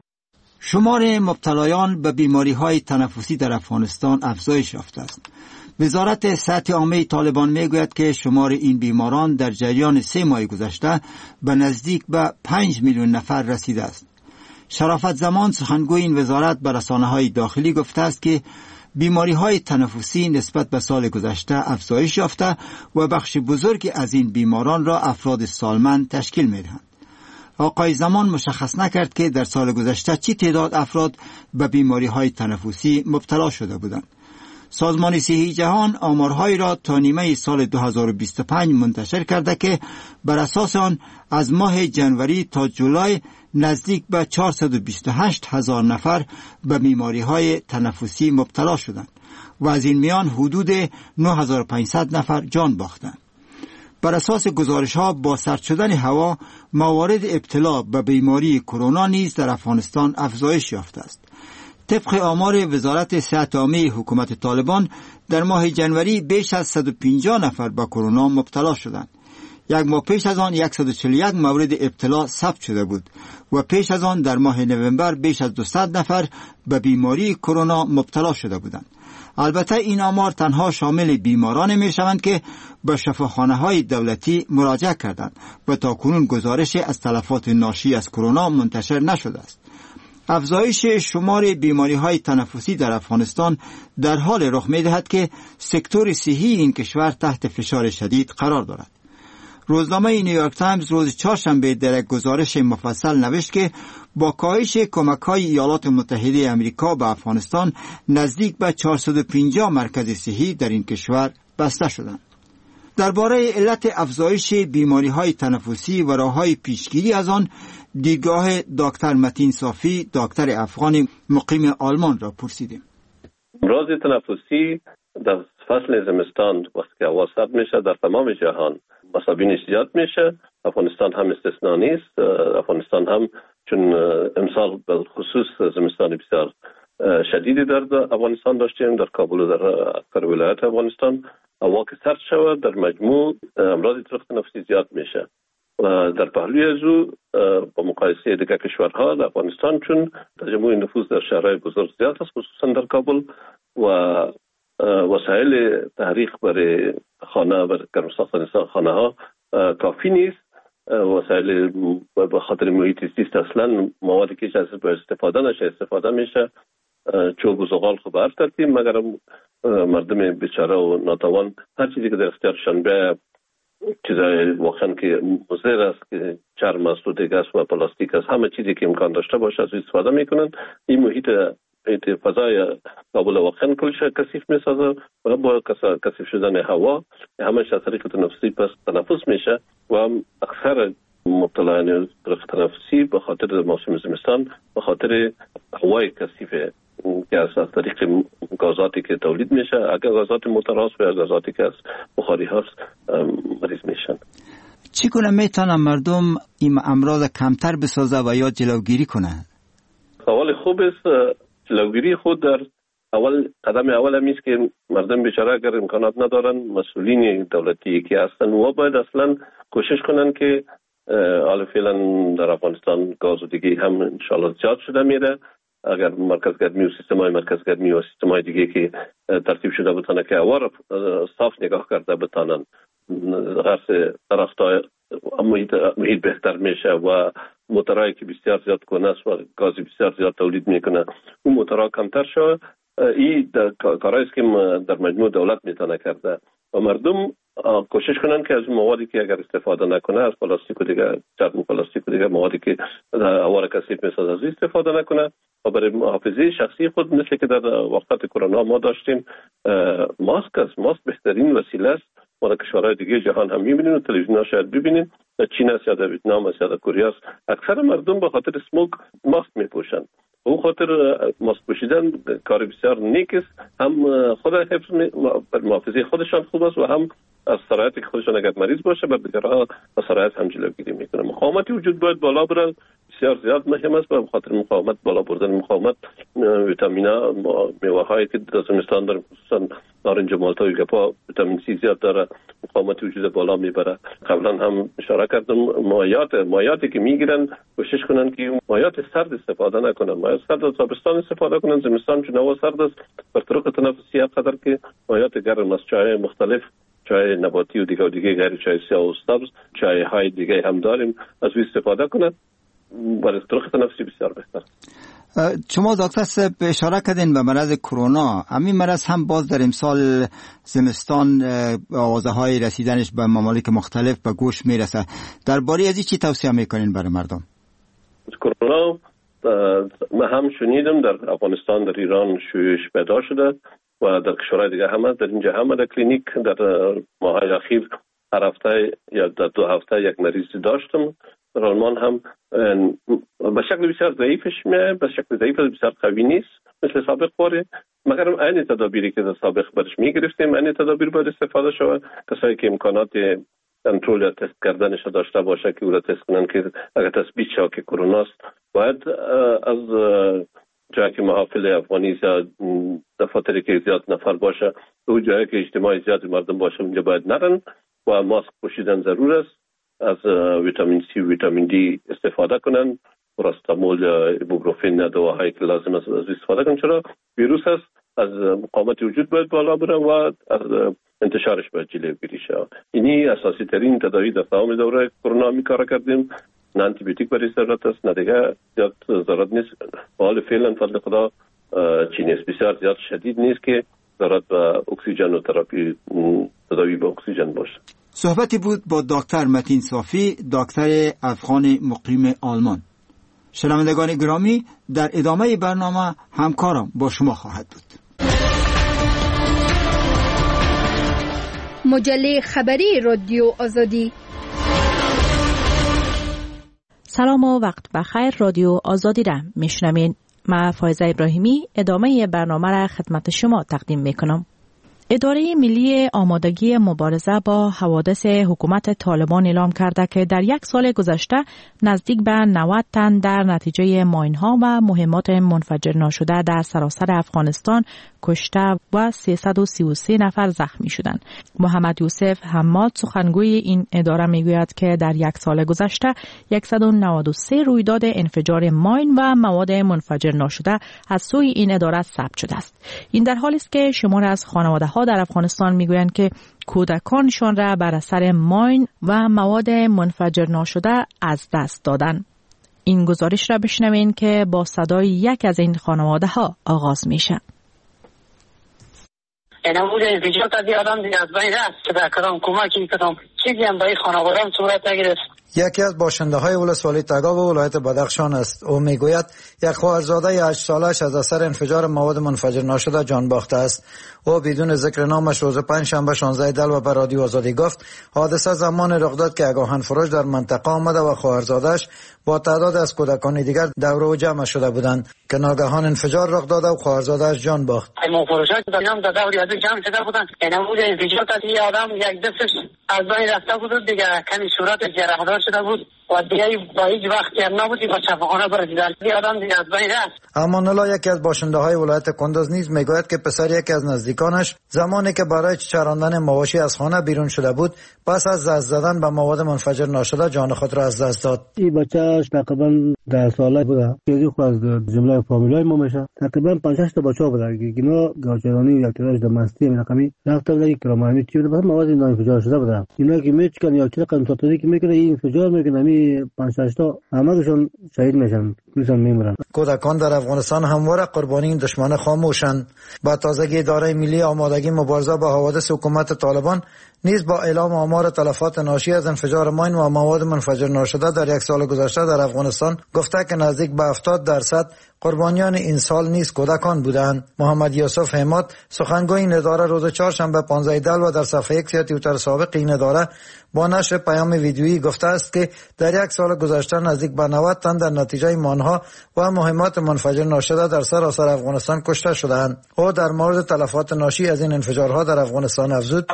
شمار مبتلایان به بیماری‌های تنفسی در افغانستان افزایش یافته است. وزارت صحت عامه طالبان میگوید که شمار این بیماران در جریان 3 ماه گذشته به نزدیک به 5 میلیون نفر رسیده است. شرافت زمان سخنگوی این وزارت به رسانه‌های داخلی گفته است که بیماری‌های تنفسی نسبت به سال گذشته افزایش یافته و بخش بزرگی از این بیماران را افراد سالمند تشکیل می‌دهند. آقای زمان مشخص نکرد که در سال گذشته چی تعداد افراد به بیماری‌های تنفسی مبتلا شده بودند. سازمان صحی جهان آمارهایی را تا نیمه سال 2025 منتشر کرده که بر اساس آن از ماه جنوری تا جولای نزدیک به 428,000 نفر به بیماری‌های تنفسی مبتلا شدند و از این میان حدود 9,500 نفر جان باختند. بر اساس گزارش‌ها با سرد شدن هوا موارد ابتلا به بیماری کرونا نیز در افغانستان افزایش یافته است. طبق آمار وزارت صحت عامه حکومت طالبان در ماه جنوری بیش از 150 نفر به کرونا مبتلا شدند. یک ماه پیش از آن 141 مورد ابتلا ثبت شده بود و پیش از آن در ماه نوامبر بیش از 200 نفر به بیماری کرونا مبتلا شده بودند. البته این آمار تنها شامل بیماران می شوند که به شفاخانه‌های دولتی مراجعه کردند و تاکنون گزارش از تلفات ناشی از کرونا منتشر نشده است. افزایش شمار بیماری‌های تنفسی در افغانستان در حال رخ می‌دهد که سکتور صحی این کشور تحت فشار شدید قرار دارد. روزنامه نیویورک تایمز روز چهارشنبه در یک گزارش مفصل نوشت که با کاهش کمک‌های ایالات متحده آمریکا به افغانستان نزدیک به 450 مرکز صحی در این کشور بسته شدند. درباره علت افزایش بیماری‌های تنفسی و راه‌های پیشگیری از آن دیدگاه دکتر متین صافی، دکتر افغان مقیم آلمان را پرسیدیم. امراض تنفسی در فصل زمستان وقتی که هوا سرد میشه در تمام جهان مصابینش زیاد میشه. افغانستان هم استثنا نیست. افغانستان هم چون امسال به خصوص زمستان بسیار شدیدی در افغانستان داشتیم، در کابل و در اکثر ولایات افغانستان هوا که سرد شود در مجموع امراض تنفسی زیاد میشه. در پهلوی از او با مقایسه دیگر کشورها در افغانستان چون تجمع نفوذ در شهرهای بزرگ زیاد است خصوصا در کابل و وسایل تحریک برای خانه و گرم ساختن خانه ها کافی نیست. وسایل به خاطر محیط زیست اصلا موادی که جذب استفاده نشه استفاده میشه، چوب و زغال خب هر ترتیب، مگر مردم بیچاره و ناتوان هر چیزی که در اختیارشان به چیزای واقعا که مضر است که چرم است و دیگه است و پلاستیک است، همه چیزی که امکان داشته باشه از استفاده میکنن. این محیط فضای کابل واقعا کلش کثیف میسازه و با کثیف شدن هوا همش از طریق تنفسی پس تنفس میشه و اکثر مبتلایان تنفسی به خاطر موسم زمستان به خاطر هوای کثیف که از طریق گازاتی که تولید میشه، اگر گازات متراس و گازاتی که از بخاری هست مریض میشن. چگونه میتونن مردم این امراض کمتر بسازه و یا جلوگیری کنند؟ سوال خوب است. جلوگیری خود در قدم اول همیست که مردم بیچاره اگر امکانات ندارن، مسئولین دولتی که هستن و باید اصلا کوشش کنن که حالا فعلا در افغانستان گاز و دیگه هم انشاءالله زیاد شده میره. اگر مرکز گرمی و سیستمای مرکز گرمی و سیستمای دیگه که ترتیب شده بتانه که هوا را صاف نگاه کرده بتانن، غرس درختای محیط بهتر میشه و موترهایی که بسیار زیاد کنه است و گازی بسیار زیاد تولید میکنه اون موترها کمتر شود این کارهایی است که در مجموع دولت میتونه کرده و مردم کوشش کنن که از موادی که اگر استفاده نکنه، از پلاستیک و دیگه چرم پلاستیک و دیگه موادی که هوا را کثیف میسازه از استفاده نکنه و برای محافظه شخصی خود مثل که در وقت کرونا ما داشتیم ماسک است. ماسک بهترین وسیله است. ما در کشورهای دیگه جهان هم میبینیم و تلویزیون‌ها شاید ببینیم، در چین است یا در ویتنام است یا در کره است، اکثر مردم به خاطر اسموگ ماسک میپوشند. اون خاطر ماسک پوشیدن کار بسیار نیک است، هم خود حفظ محافظه خودشان خوب است و هم از سرایت که خودشان اگر مریض باشه بر دیگرها از سرایت هم جلوگیری میکنه. مقاومتی وجود باید بالا برن، بسیار زیاد مهم است. به خاطر مقاومت بالا بردن مقاومت ویتامینا میوه هایی که در زمستان داریم، خصوصا نارنج و مالتا و گپا ویتامین سی زیاد داره، مقاومت وجود بالا میبره. قبلا هم اشاره کردم مایاتی که میگیرن کوشش کنن که مایات سرد استفاده نکنن، مایات سرد از تابستان استفاده کنن. زمستان چون هوا سرد است بر طرق تنفسی قدر که مایات گرم از چای مختلف، چای نباتی و دیگه غیر چای سیاه و سبز، چای های دیگه هم داریم، از وی استفاده کنن برای طرق تنفسی بسیار بهتر. شما دکتر صاحب اشاره کردین به مرض کرونا. همین مرض هم باز در امسال زمستان آوازهای رسیدنش به ممالک مختلف به گوش میرسه. درباره از این چی توصیه میکنین برای مردم؟ کرونا من هم شنیدم در افغانستان، در ایران شیوعش پیدا شده و در کشورهای دیگه هم در اینجا هم در کلینیک در ماهای اخیر هر هفته یا در 2 هفته یک مریض داشتم. در آلمان هم به شکل بسیار ضعیفش میاد، به شکل ضعیف بسیار قوی نیست مثل سابق باره، مگر این تدابیری که در سابق برش میگرفتیم این تدابیر باید استفاده شود. کسایی که امکانات کنترل یا تست کردنش داشته باشه که او را تست کنن که اگر تثبیت شود که کرونا است، باید از جایی که محافل افغانی یا دفاتری که زیاد نفر باشه، او جایی که اجتماع زیاد مردم باشه اونجا باید نرن و ماسک پوشیدن ضرور است. از ویتامین سی و ویتامین دی استفاده کنن، پاراستامول یا ایبوپروفن یا دواهایی که لازم است از استفاده کنن، چرا ویروس است. از مقاومت وجود باید بالا بره و از انتشارش باید جلوگیری شود. اینی اساسی ترین تداوی در تمام دوره کرونا می کار کردیم. نه آنتی بیوتیک برای ضرورت است، نه دیگه زیاد ضرورت نیست. حال فعلا فضل خدا چی نیست، بسیار زیاد شدید نیست که ضرورت به اکسیژن و تراپی تداوی با اکسیژن باشه. صحبتی بود با دکتر متین صافی، دکتر افغان مقیم آلمان. شنوندگان گرامی، در ادامه برنامه همکارم با شما خواهد بود. مجله خبری رادیو آزادی. سلام و وقت بخیر. رادیو آزادی را میشنوین. من فایزه ابراهیمی ادامه برنامه را خدمت شما تقدیم میکنم. اداره ملی آمادگی مبارزه با حوادث حکومت طالبان اعلام کرده که در 1 سال گذشته نزدیک به 90 تن در نتیجه ماین‌ها و مهمات منفجر ناشده در سراسر افغانستان کشته و 333 نفر زخمی شدند. محمد یوسف حماد سخنگوی این اداره میگوید که در 1 سال گذشته 193 رویداد انفجار ماین و مواد منفجر ناشده از سوی این اداره ثبت شده است. این در حالی است که شمار از خانواده‌ها در افغانستان میگویند که کودکانشان را بر اثر ماین و مواد منفجر ناشده از دست دادند. این گزارش را بشنوین که با صدای یک از این خانواده‌ها آغاز میشه. نمود انفجار تا دیادم دیگه از بین رفت که در کدام کمکی کدام چیزی هم برای خانواده‌ام صورت نگرفت. یکی از باشنده‌های ولسوالی تگاو و ولایت بدخشان است. او میگوید یک خواهرزاده 8 سالش از اثر انفجار مواد منفجر ناشده جان باخته است. او بدون ذکر نامش روز پنجشنبه 16 دلو به رادیو آزادی گفت حادثه زمان رخ داد که آگاهان فروش در منطقه آمده و خواهرزاده‌اش با تعداد از کودکان دیگر دور و جمع شده بودند که ناگهان انفجار رخ داد و خواهرزاده‌اش جان باخت. ایمون فروشات دادم در دور یاد جمع شده بودند. نمود انفجار تا دی آدم یک دستش از بین رفته بود دیگه کمی صورت جراحدار شده بود و دیگه با هیچ وقت که نبودی با شفاخانه برسیدن. دی آدم دیگه از بین رفت. امان الله یکی از باشنده‌های ولایت کندز نیز میگوید که پسر یکی از نزدیکانش زمانی که برای چراندن مواشی از خانه بیرون شده بود پس از دست زدن به مواد منفجر ناشده جان خود را از دست داد. این بچه‌اش تقریبا 10 ساله بود که خود از جمله فامیلای ما میشه. تقریبا 5-6 تا بچه‌ها بودن که اینا گاچرانی یا تراش د مستی رقمی رفته بودن کرمانی چی بود مواد انفجار شده بود. اینا که میچکن یا چرا کنترلی که میکنه این انفجار میکنه می می 5-6 تا همه‌شون شهید میشن، کلیشون میمیرن. کودکان در افغانستان همواره قربانی این دشمن خاموشند. با تازگی اداره ملی آمادگی مبارزه با حوادث حکومت طالبان نیز با اعلام آمار تلفات ناشی از انفجار ماین و مواد منفجر ناشده در یک سال گذشته در افغانستان گفته که نزدیک به 70% قربانیان این سال نیز کودکان بودند. محمد یوسف حماد سخنگوی این اداره روز چهارشنبه 15 دلو در صفحه یک توییتر سابق این اداره با نشر پیام ویدیویی گفته است که در یک سال گذشته نزدیک به 90 تن در نتیجه مانها و مهمات منفجر ناشده در سراسر افغانستان کشته شدند. او در مورد تلفات ناشی از این انفجارها در افغانستان افزود: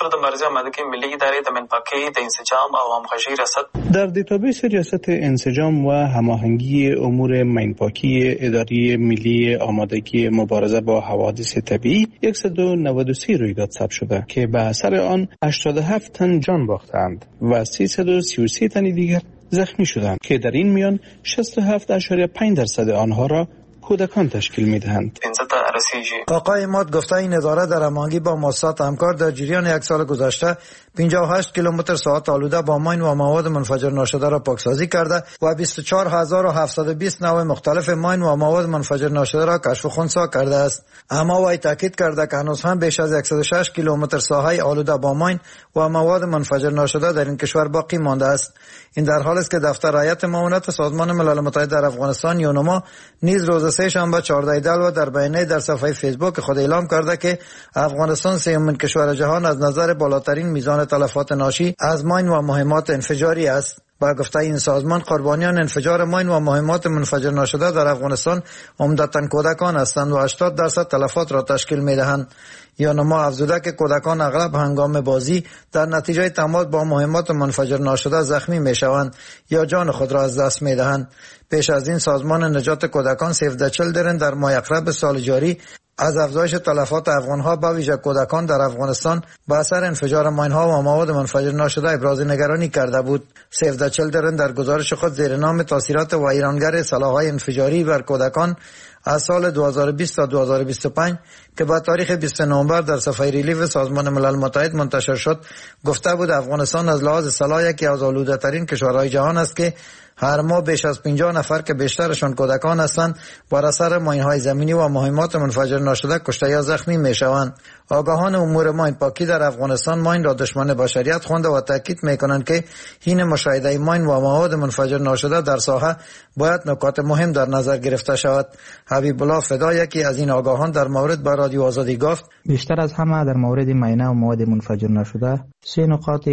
در دیتابیس ریاست انسجام و هماهنگی امور مینپاکی اداره ملی آمادگی مبارزه با حوادث طبیعی 193 رویداد ثبت شده که به اثر آن 87 تن جان باختند و 333 تن دیگر زخمی شدند که در این میان 67.5% آنها را کودکان تشکیل می‌دهند. آقای اماد گفته این اداره در هماهنگی با مؤسسات همکار در جریان یک سال گذشته 58 کیلومتر ساعت آلوده با ماین و مواد منفجر ناشده را پاکسازی کرده و 24720 نوع مختلف ماین و مواد منفجر ناشده را کشف و خنثی کرده است. اما وی تاکید کرده که هنوز هم بیش از 106 کیلومتر ساحه آلوده با ماین و مواد منفجر ناشده در این کشور باقی مانده است. این در حالی است که دفتر هیئت معاونت سازمان ملل متحد در افغانستان یونما نیز روز سه‌شنبه 14 دلو در بیانیه در صفحه فیسبوک خود اعلام کرده که افغانستان سومین کشور جهان از نظر بالاترین میزان تلفات ناشی از ماین و مهمات انفجاری است. با گفته این سازمان قربانیان انفجار ماین و مهمات منفجر ناشده در افغانستان عمدتاً کودکان هستند و 80% تلفات را تشکیل می‌دهند. یونما افزوده که کودکان اغلب هنگام بازی در نتیجه تماس با مهمات منفجر ناشده زخمی میشوند یا جان خود را از دست میدهند. پیش از این سازمان نجات کودکان سیو د چیلدرن در ماه اکتبر سال جاری از افزایش تلفات افغان‌ها به ویژه کودکان در افغانستان به اثر انفجار ماین‌ها و مواد منفجر ناشده ابراز نگرانی کرده بود. سیو د چیلدرن در گزارش خود زیر نام تاثیرات ویرانگر سلاح‌های انفجاری بر کودکان از سال 2020 تا 2025 که با تاریخ 20 نوامبر در صفحه ریلیف سازمان ملل متحد منتشر شد گفته بود افغانستان از لحاظ سلاح یکی از آلوده‌ترین کشورهای جهان است که هر ماه بیش از 50 نفر که بیشترشان کودکان هستند بر اثر ماین‌های زمینی و مهمات منفجر ناشده کشته یا زخمی میشوند. آگاهان امور ماین پاکی در افغانستان ماین را دشمن بشریت خوانده و تاکید میکنند که حین مشاهده ماین و مواد منفجر ناشده در ساحه باید نکات مهم در نظر گرفته شود. حبیب الله فدا یکی از این آگاهان در مورد با رادیو آزادی گفت: بیشتر از همه در مورد ماینه و مواد منفجر ناشده 3 نکات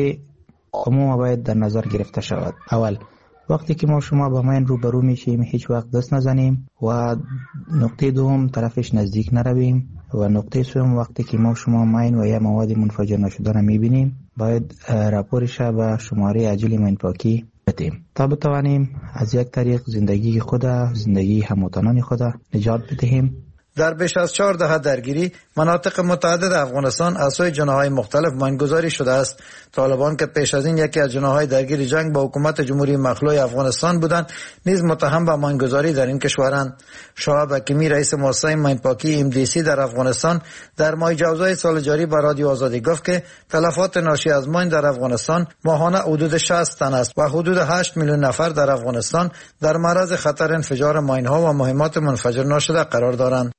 عمومی باید در نظر گرفته شود. اول، وقتی که ما شما با ماین روبرو میشیم هیچ وقت دست نزنیم و نقطه دوم طرفش نزدیک نرویم و نقطه سوم وقتی که ما شما ماین و یا مواد منفجر ناشده را میبینیم باید راپورش به شماره عاجل ماین پاکی بدیم تا بتوانیم از یک طریق زندگی خود زندگی هموطنان خود نجات بدهیم. در بیش از 4 دهه درگیری مناطق متعدد افغانستان از سوی جناح‌های مختلف ماینگذاری شده است. طالبان که پیش از این یکی از جناح‌های درگیر جنگ با حکومت جمهوری مخلوع افغانستان بودند نیز متهم به ماینگذاری در این کشورند. شعیب حکیمی رئیس مؤسسه ماینپاکی MDC در افغانستان در ماه جوزای سال جاری به رادیو آزادی گفت که تلفات ناشی از ماین در افغانستان ماهانه حدود 60 تن است و حدود 8 میلیون نفر در افغانستان در معرض خطر انفجار ماین‌ها و مهمات منفجر ناشده قرار دارند.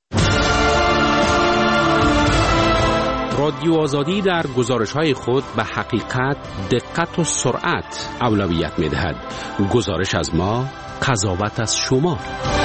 رادیو آزادی در گزارش‌های خود به حقیقت، دقت و سرعت اولویت می‌دهد. گزارش از ما، قضاوت از شما.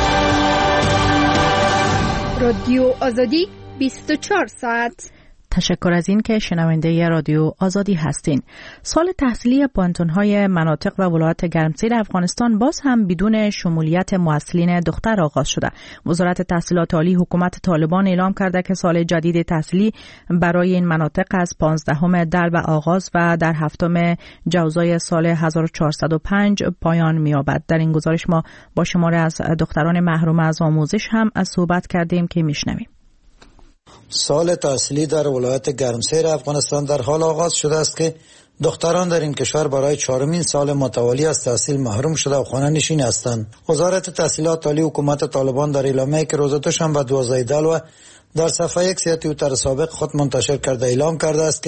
رادیو آزادی 24 ساعت. تشکر از این که شنونده رادیو آزادی هستین. سال تحصیلی پانتون‌های مناطق و ولایت گرمسیر افغانستان باز هم بدون شمولیت مؤثلین دختر آغاز شده. وزارت تحصیلات عالی حکومت طالبان اعلام کرده که سال جدید تحصیلی برای این مناطق از 15 دلو آغاز و در 7 جوزای سال 1405 پایان می‌یابد. در این گزارش ما با شماری از دختران محروم از آموزش هم از صحبت کردیم که میشنویم. سال تحصیلی در ولایت گرمسیر افغانستان در حال آغاز شده است که دختران در این کشور برای 4مین سال متوالی از تحصیل محروم شده و خانه نشین هستند. وزارت تحصیلات عالی حکومت طالبان در اعلامیه‌ای که روز دوشنبه 12 دلو در صفحه یک توییتر سابق خود منتشر کرده اعلام کرده است که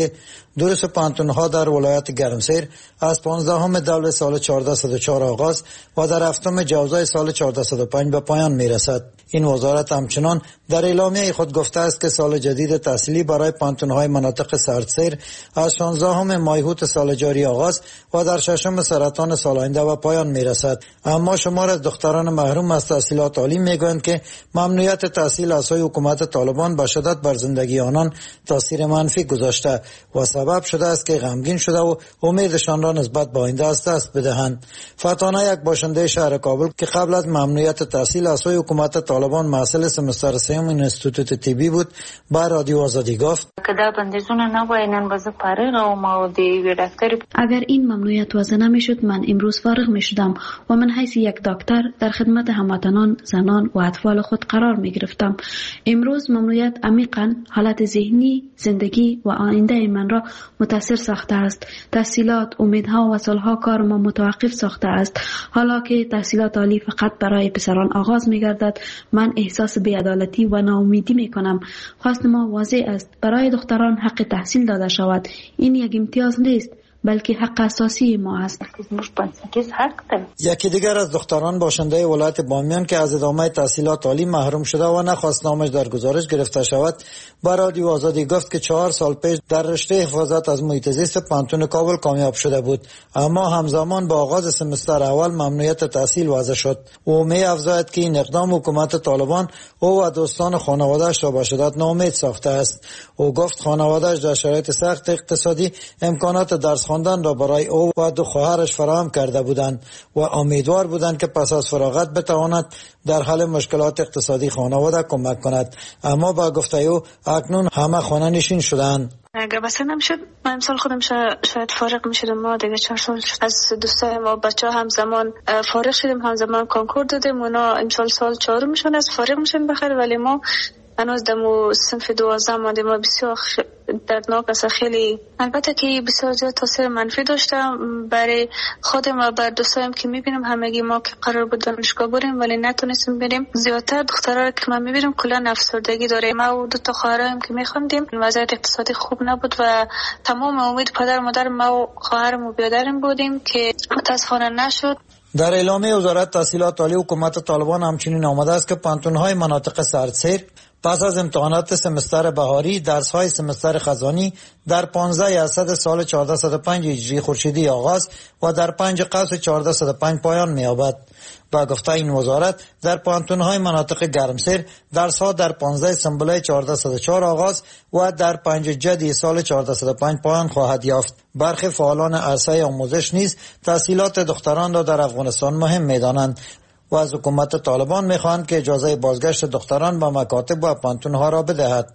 دروس پانتون‌ها در ولایت گرمسیر از 15 دبل سال 1404 آغاز و در 7 جوزای سال 1405 به پایان می‌رسد. این وزارت همچنان در اعلامیه خود گفته است که سال جدید تحصیلی برای پانتون‌های مناطق سردسیر از 16 مایهوت سال جاری آغاز و در 6 سرطان سال آینده به پایان می‌رسد. اما شمار از دختران محروم از تحصیلات عالی می‌گویند که ممنوعیت تحصیل از سوی حکومت طالبان به شدت بر زندگی آنان تاثیر منفی گذاشته و سبب شده است که غمگین شده و امیدشان را نسبت به آینده از دست بدهند. فتانه، یک باشنده شهر کابل که قبل از ممنوعیت تحصیل از سوی حکومت طالبان محصل سمستر سوم اینستیتوت طبی بود، با رادیو آزادی گفت که دا بندیزونه نباید نن باز فارغ و ما دی دکتری. اگر این ممنوعیت وضع نمیشد من امروز فارغ میشدم و من حیث یک دکتر در خدمت هموطنان، زنان و اطفال خود قرار می گرفتم. امروز ممنوعیت عمیقاً حالت ذهنی، زندگی و آینده من را متاثر ساخته است. تحصیلات، امیدها و سالها کار ما متوقف ساخته است. حالا که تحصیلات عالی فقط برای پسران آغاز می گردد، من احساس بی‌عدالتی و ناامیدی می کنم. خواست ما واضح است برای دختران حق تحصیل داده شود. این یک امتیاز نیست بلکه حق اساسی ما است. یکی دیگر از دختران باشنده ولایت بامیان که از ادامه تحصیلات عالی محروم شده و نخواست نامش در گزارش گرفته شود، با رادیو آزادی گفت که 4 سال پیش در رشته حفاظت از محیط زیست پانتون کابل کامیاب شده بود، اما همزمان با آغاز سمستر اول ممنوعیت تحصیل وضع شد. او می افزاید که این اقدام حکومت طالبان او و دوستان خانواده‌اش را به شدت ناامید ساخته است. او گفت خانواده‌اش در شرایط سخت اقتصادی امکانات درس خواندن را برای او و 2 خواهرش فراهم کرده بودند و امیدوار بودند که پس از فراغت بتواند در حل مشکلات اقتصادی خانواده کمک کند، اما با گفته او اکنون همه خانه نشین شدند. اگر بسه نمیشد من امسال خودم شاید فارغ میشدم. ما دیگه 4 سال از دوستای ما بچه ها همزمان فارغ شدیم، همزمان کنکور دادیم. اونا امسال سال 4 میشن از فارغ میشن بخیر، ولی ما هنوز دمو صنف 12 ماندیم و بسیار دردناک است. خیلی البته که بسیار زیاد تاثیر منفی داشته برای خودم و بر دوستایم که میبینم. همگی ما که قرار بود دانشگاه بریم ولی نتونستیم بریم. زیادتر دخترها که من میبینم کلا افسردگی داره. ما و 2 تا خواهرام که میخوندیم وضعیت اقتصادی خوب نبود و تمام امید پدر و مادر ما و خواهرم و برادرم بودیم که متاسفانه نشد. در اعلامیه وزارت تحصیلات عالی حکومت طالبان همچنین آمده است که پانتون‌های مناطق سردسیر پس از امتحانات سمستر بهاری درس‌های سمستر خزانی در 15 اسد سال 1405 هجری خورشیدی آغاز و در 5 قوس 1405 پایان می‌یابد. با گفته این وزارت در پانتون‌های مناطق گرمسیر درس‌ها در 15 سنبله 1404 آغاز و در 5 جدی سال 1405 پایان خواهد یافت. برخی فعالان عرصه آموزش نیز تحصیلات دختران را در افغانستان مهم می‌دانند و از حکومت طالبان می‌خواهند که اجازه بازگشت دختران به مکاتب و پانتون‌ها را بدهد.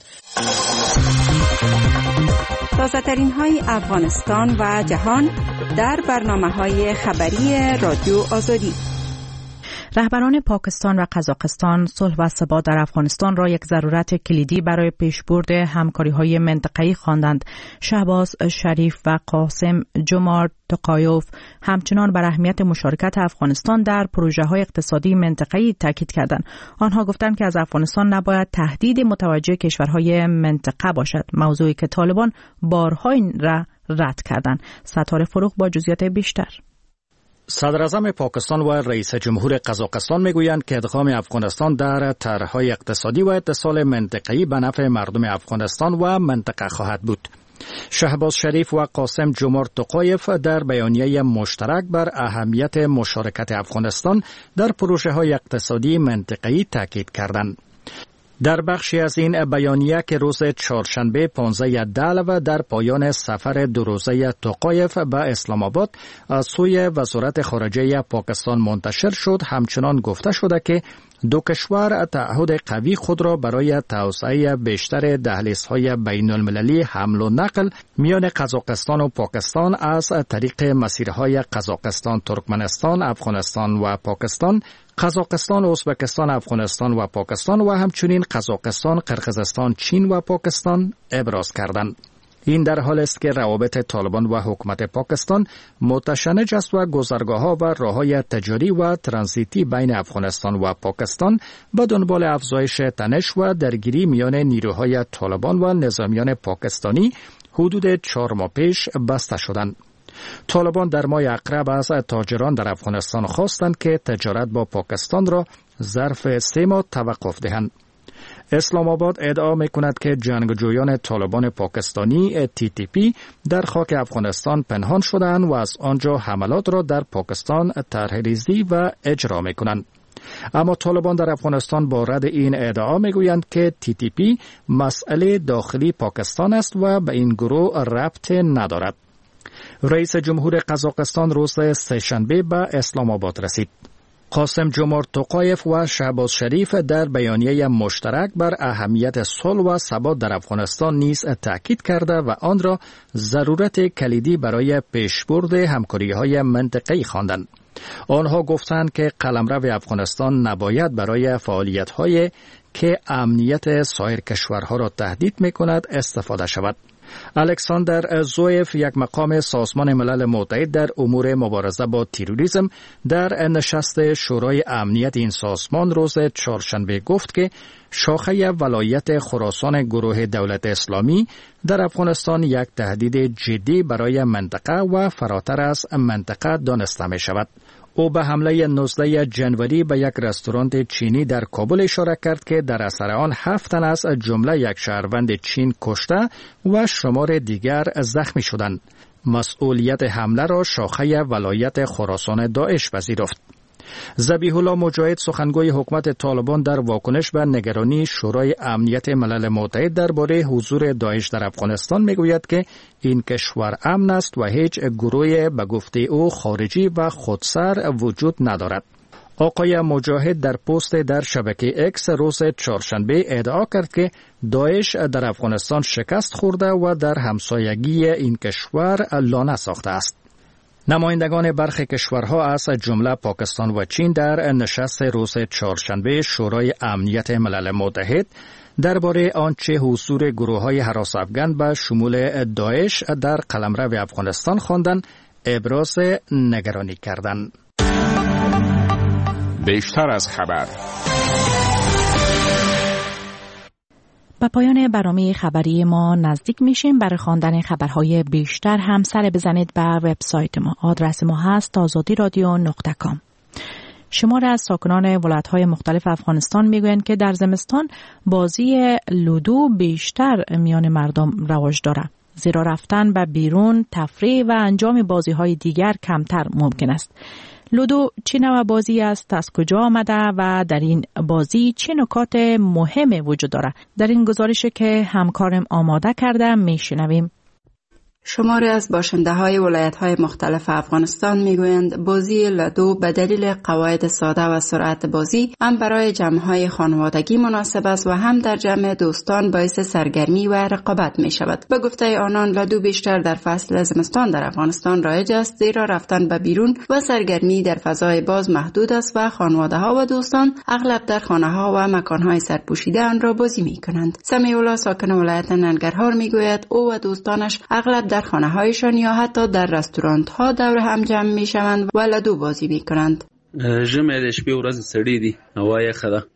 تازه‌ترین های افغانستان و جهان در برنامه‌های خبری رادیو آزادی. رهبران پاکستان و قزاقستان صلح و ثبات در افغانستان را یک ضرورت کلیدی برای پیشبرد همکاری‌های منطقه‌ای خواندند. شهباز شریف و قاسم جمار توقایف همچنان بر اهمیت مشارکت افغانستان در پروژه‌های اقتصادی منطقه‌ای تاکید کردند. آنها گفتند که از افغانستان نباید تهدید متوجه کشورهای منطقه باشد، موضوعی که طالبان بارها این را رد کردند. ستاره فروغ با جزئیات بیشتر. صدر اعظم پاکستان و رئیس جمهور قزاقستان میگویند که ادغام افغانستان در طرح‌های اقتصادی و اتصال منطقه‌ای به نفع مردم افغانستان و منطقه خواهد بود. شهباز شریف و قاسم جمار توقایف در بیانیه مشترک بر اهمیت مشارکت افغانستان در پروژه‌های اقتصادی منطقه‌ای تاکید کردند. در بخشی از این بیانیه که روز چهارشنبه 15 دلو در پایان سفر 2 روزه توقایف به اسلام آباد از سوی وزارت خارجه پاکستان منتشر شد، همچنان گفته شده که 2 کشور تعهد قوی خود را برای توسعه بیشتر دهلیزهای بین المللی حمل و نقل میان قزاقستان و پاکستان از طریق مسیرهای قزاقستان، ترکمنستان، افغانستان و پاکستان، قزاقستان، ازبکستان، افغانستان و پاکستان و همچنین قزاقستان، قرقیزستان، چین و پاکستان ابراز کردند. این در حال است که روابط طالبان و حکومت پاکستان متشنج است و گذرگاه‌ها و راه‌های تجاری و ترانزیتی بین افغانستان و پاکستان به دنبال افزایش تنش و درگیری میان نیروهای طالبان و نظامیان پاکستانی حدود 4 ماه پیش بسته شدند. طالبان در ماه اقرب از تاجران در افغانستان خواستند که تجارت با پاکستان را ظرف 3 ماه توقف دهند. اسلام آباد ادعا می‌کند که جنگجویان طالبان پاکستانی TTP در خاک افغانستان پنهان شدند و از آنجا حملات را در پاکستان طرح‌ریزی و اجرا می‌کنند. اما طالبان در افغانستان با رد این ادعا میگویند که TTP مسئله داخلی پاکستان است و به این گروه ربط ندارد. رئیس جمهور قزاقستان روز سه‌شنبه به اسلام آباد رسید. قاسم جمهور توقایف و شهباز شریف در بیانیه مشترک بر اهمیت صلح و ثبات در افغانستان نیز تاکید کرده و آن را ضرورت کلیدی برای پیشبرد همکاری‌های منطقه‌ای خواندند. آنها گفتند که قلمرو افغانستان نباید برای فعالیت‌هایی که امنیت سایر کشورها را تهدید می‌کند استفاده شود. الکساندر زویف، یک مقام سازمان ملل متحد در امور مبارزه با تروریسم، در نشست شورای امنیت این سازمان روز چهارشنبه گفت که شاخه ولایت خراسان گروه دولت اسلامی در افغانستان یک تهدید جدی برای منطقه و فراتر از منطقه دانسته می شود. او به حمله 19 جنوری به یک رستوران چینی در کابل اشاره کرد که در اثر آن 7 تن از جمله یک شهروند چین کشته و شمار دیگر زخمی شدند. مسئولیت حمله را شاخه ولایت خراسان داعش پذیرفت. ذبیح الله مجاهد، سخنگوی حکومت طالبان، در واکنش به نگرانی شورای امنیت ملل متحد درباره حضور داعش در افغانستان میگوید که این کشور امن است و هیچ گروهی به گفته او خارجی و خودسر وجود ندارد. آقای مجاهد در پست در شبکه اکس روز چهارشنبه ادعا کرد که داعش در افغانستان شکست خورده و در همسایگی این کشور لانه ساخته است. نمایندگان برخی کشورها از جمله پاکستان و چین در نشست روز چهارشنبه شورای امنیت ملل متحد درباره آنچه حضور گروه‌های هراس افغان به شمول داعش در قلمرو افغانستان خواندند ابراز نگرانی کردند. بیشتر از خبر. به پایان برنامه خبری ما نزدیک میشیم. برای خواندن خبرهای بیشتر هم سر بزنید به وبسایت ما. آدرس ما هست azadiradio.com. شمار از ساکنان ولایت‌های مختلف افغانستان میگویند که در زمستان بازی لودو بیشتر میان مردم رواج دارد. زیرا رفتن به بیرون، تفریح و انجام بازی‌های دیگر کمتر ممکن است. لودو چه نوع بازی است، از کجا آمده و در این بازی چه نکات مهم وجود دارد؟ در این گزارشی که همکارم آماده کرده میشنویم. شماری از باشنده‌های ولایت‌های مختلف افغانستان می‌گویند بازی لودو به دلیل قواعد ساده و سرعت بازی هم برای جمع‌های خانوادگی مناسب است و هم در جمع دوستان باعث سرگرمی و رقابت می‌شود. به گفته آنان لودو بیشتر در فصل زمستان در افغانستان رایج است، زیرا رفتن به بیرون و سرگرمی در فضای باز محدود است و خانواده‌ها و دوستان اغلب در خانه‌ها و مکان‌های سرپوشیده آن را بازی می‌کنند. سمیع الله، ساکن ولایت ننگرهار، می‌گوید او و دوستانش اغلب در خانه‌هایشان یا حتی در رستوران‌ها دور هم جمع می‌شوند و لودو بازی می‌کنند. ژمی د شپې ورځې سړې دي، هوا یخه ده.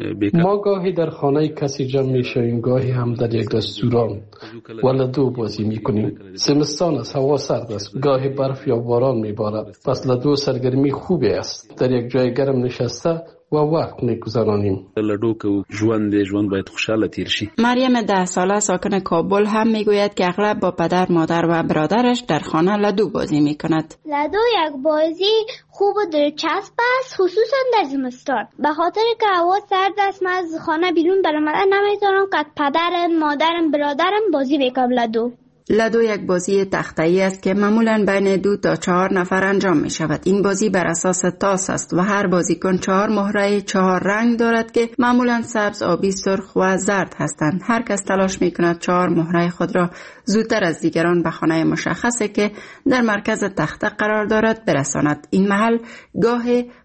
ما گاهی در خانه کسی جمع می‌شویم، گاهی هم در یک رستوران و لودو بازی می‌کنیم. زمستان است، هوا سرد است، گاهی برف یا باران می‌بارد. پس لودو سرگرمی خوبی است. در یک جای گرم نشسته و وقت می‌گذرانیم. لودو که ژوند باید خوشحاله تیر شي. مریم 10 ساله ساکن کابل هم میگوید که اغلب با پدر، مادر و برادرش در خانه لودو بازی می‌کند. لودو یک بازی خوب و دلچسب است، خصوصا در زمستان. به خاطر که هوا سرد است، من از خانه بیرون برآمدن نمی‌تونم که پدر، مادرم، برادرم بازی بکنم لودو. لودو یک بازی تخته‌ای است که معمولاً بین 2 تا 4 نفر انجام می شود. این بازی بر اساس تاس است و هر بازیکن 4 مهره 4 رنگ دارد که معمولاً سبز، آبی، سرخ و زرد هستند. هر کس تلاش می کند 4 مهره خود را زودتر از دیگران به خانه مشخصی که در مرکز تخته قرار دارد برساند. این محل گاه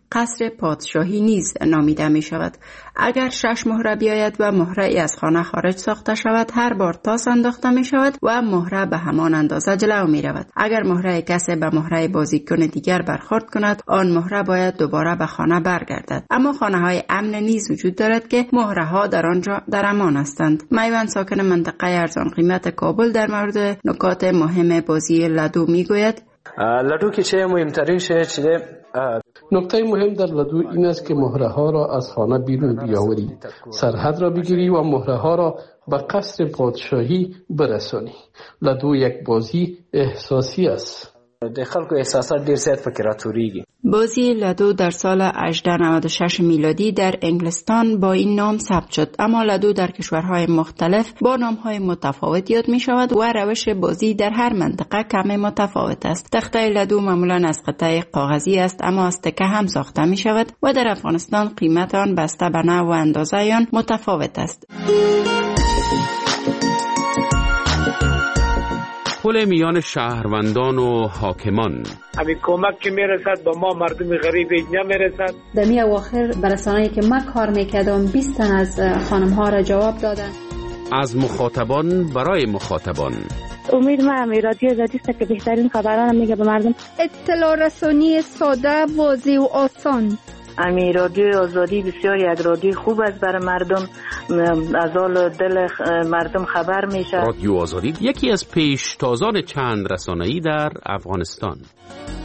قصر پادشاهی نیز نامیده می شود. اگر 6 مهره بیاید و مهره از خانه خارج ساخته شود، هر بار تاس انداخته می شود و مهره به همان اندازه جلو می رود. اگر مهره کسی به مهره بازیکن دیگر برخورد کند، آن مهره باید دوباره به خانه برگردد. اما خانه های امن نیز وجود دارد که مهره ها در آنجا در امان هستند. میوان ساکن منطقه ارزان قیمت کابل در مورد نکات مهم بازی لدو می گوید. لدو که چه مهمترین شده چیه؟ نکته مهم در لدو این است که مهره ها را از خانه بیرون بیاوری، سرحد را بگیری و مهره ها را به قصر پادشاهی برسانی. لدو یک بازی احساسی است. د خلکو احساسات ډیر زیات پکې راټوریږي. بازی لدو در سال 1896 میلادی در انگلستان با این نام ثبت شد، اما لدو در کشورهای مختلف با نامهای متفاوت یاد می شود و روش بازی در هر منطقه کمی متفاوت است. تخته لدو معمولا از قطعه کاغذی است، اما از تکه هم ساخته می شود و در افغانستان قیمت آن بسته به نوع و اندازه آن متفاوت است. پل میان شهروندان و حاکمان. همین کمک که میرسد با ما مردم غریب اینجا میرسد. در می اواخر برسانه‌ای که من کار میکردم 20 تن از خانم ها را جواب دادن. از مخاطبان برای مخاطبان. امید ما رادیو آزادی است که بهترین خبران میگه به مردم. اطلاع رسانی ساده، واضح و آسان. رادیو آزادی بسیار یک رادیو خوب است برای مردم، از حال دل مردم خبر میشه. رادیو آزادی یکی از پیشتازان چند رسانه‌ای در افغانستان.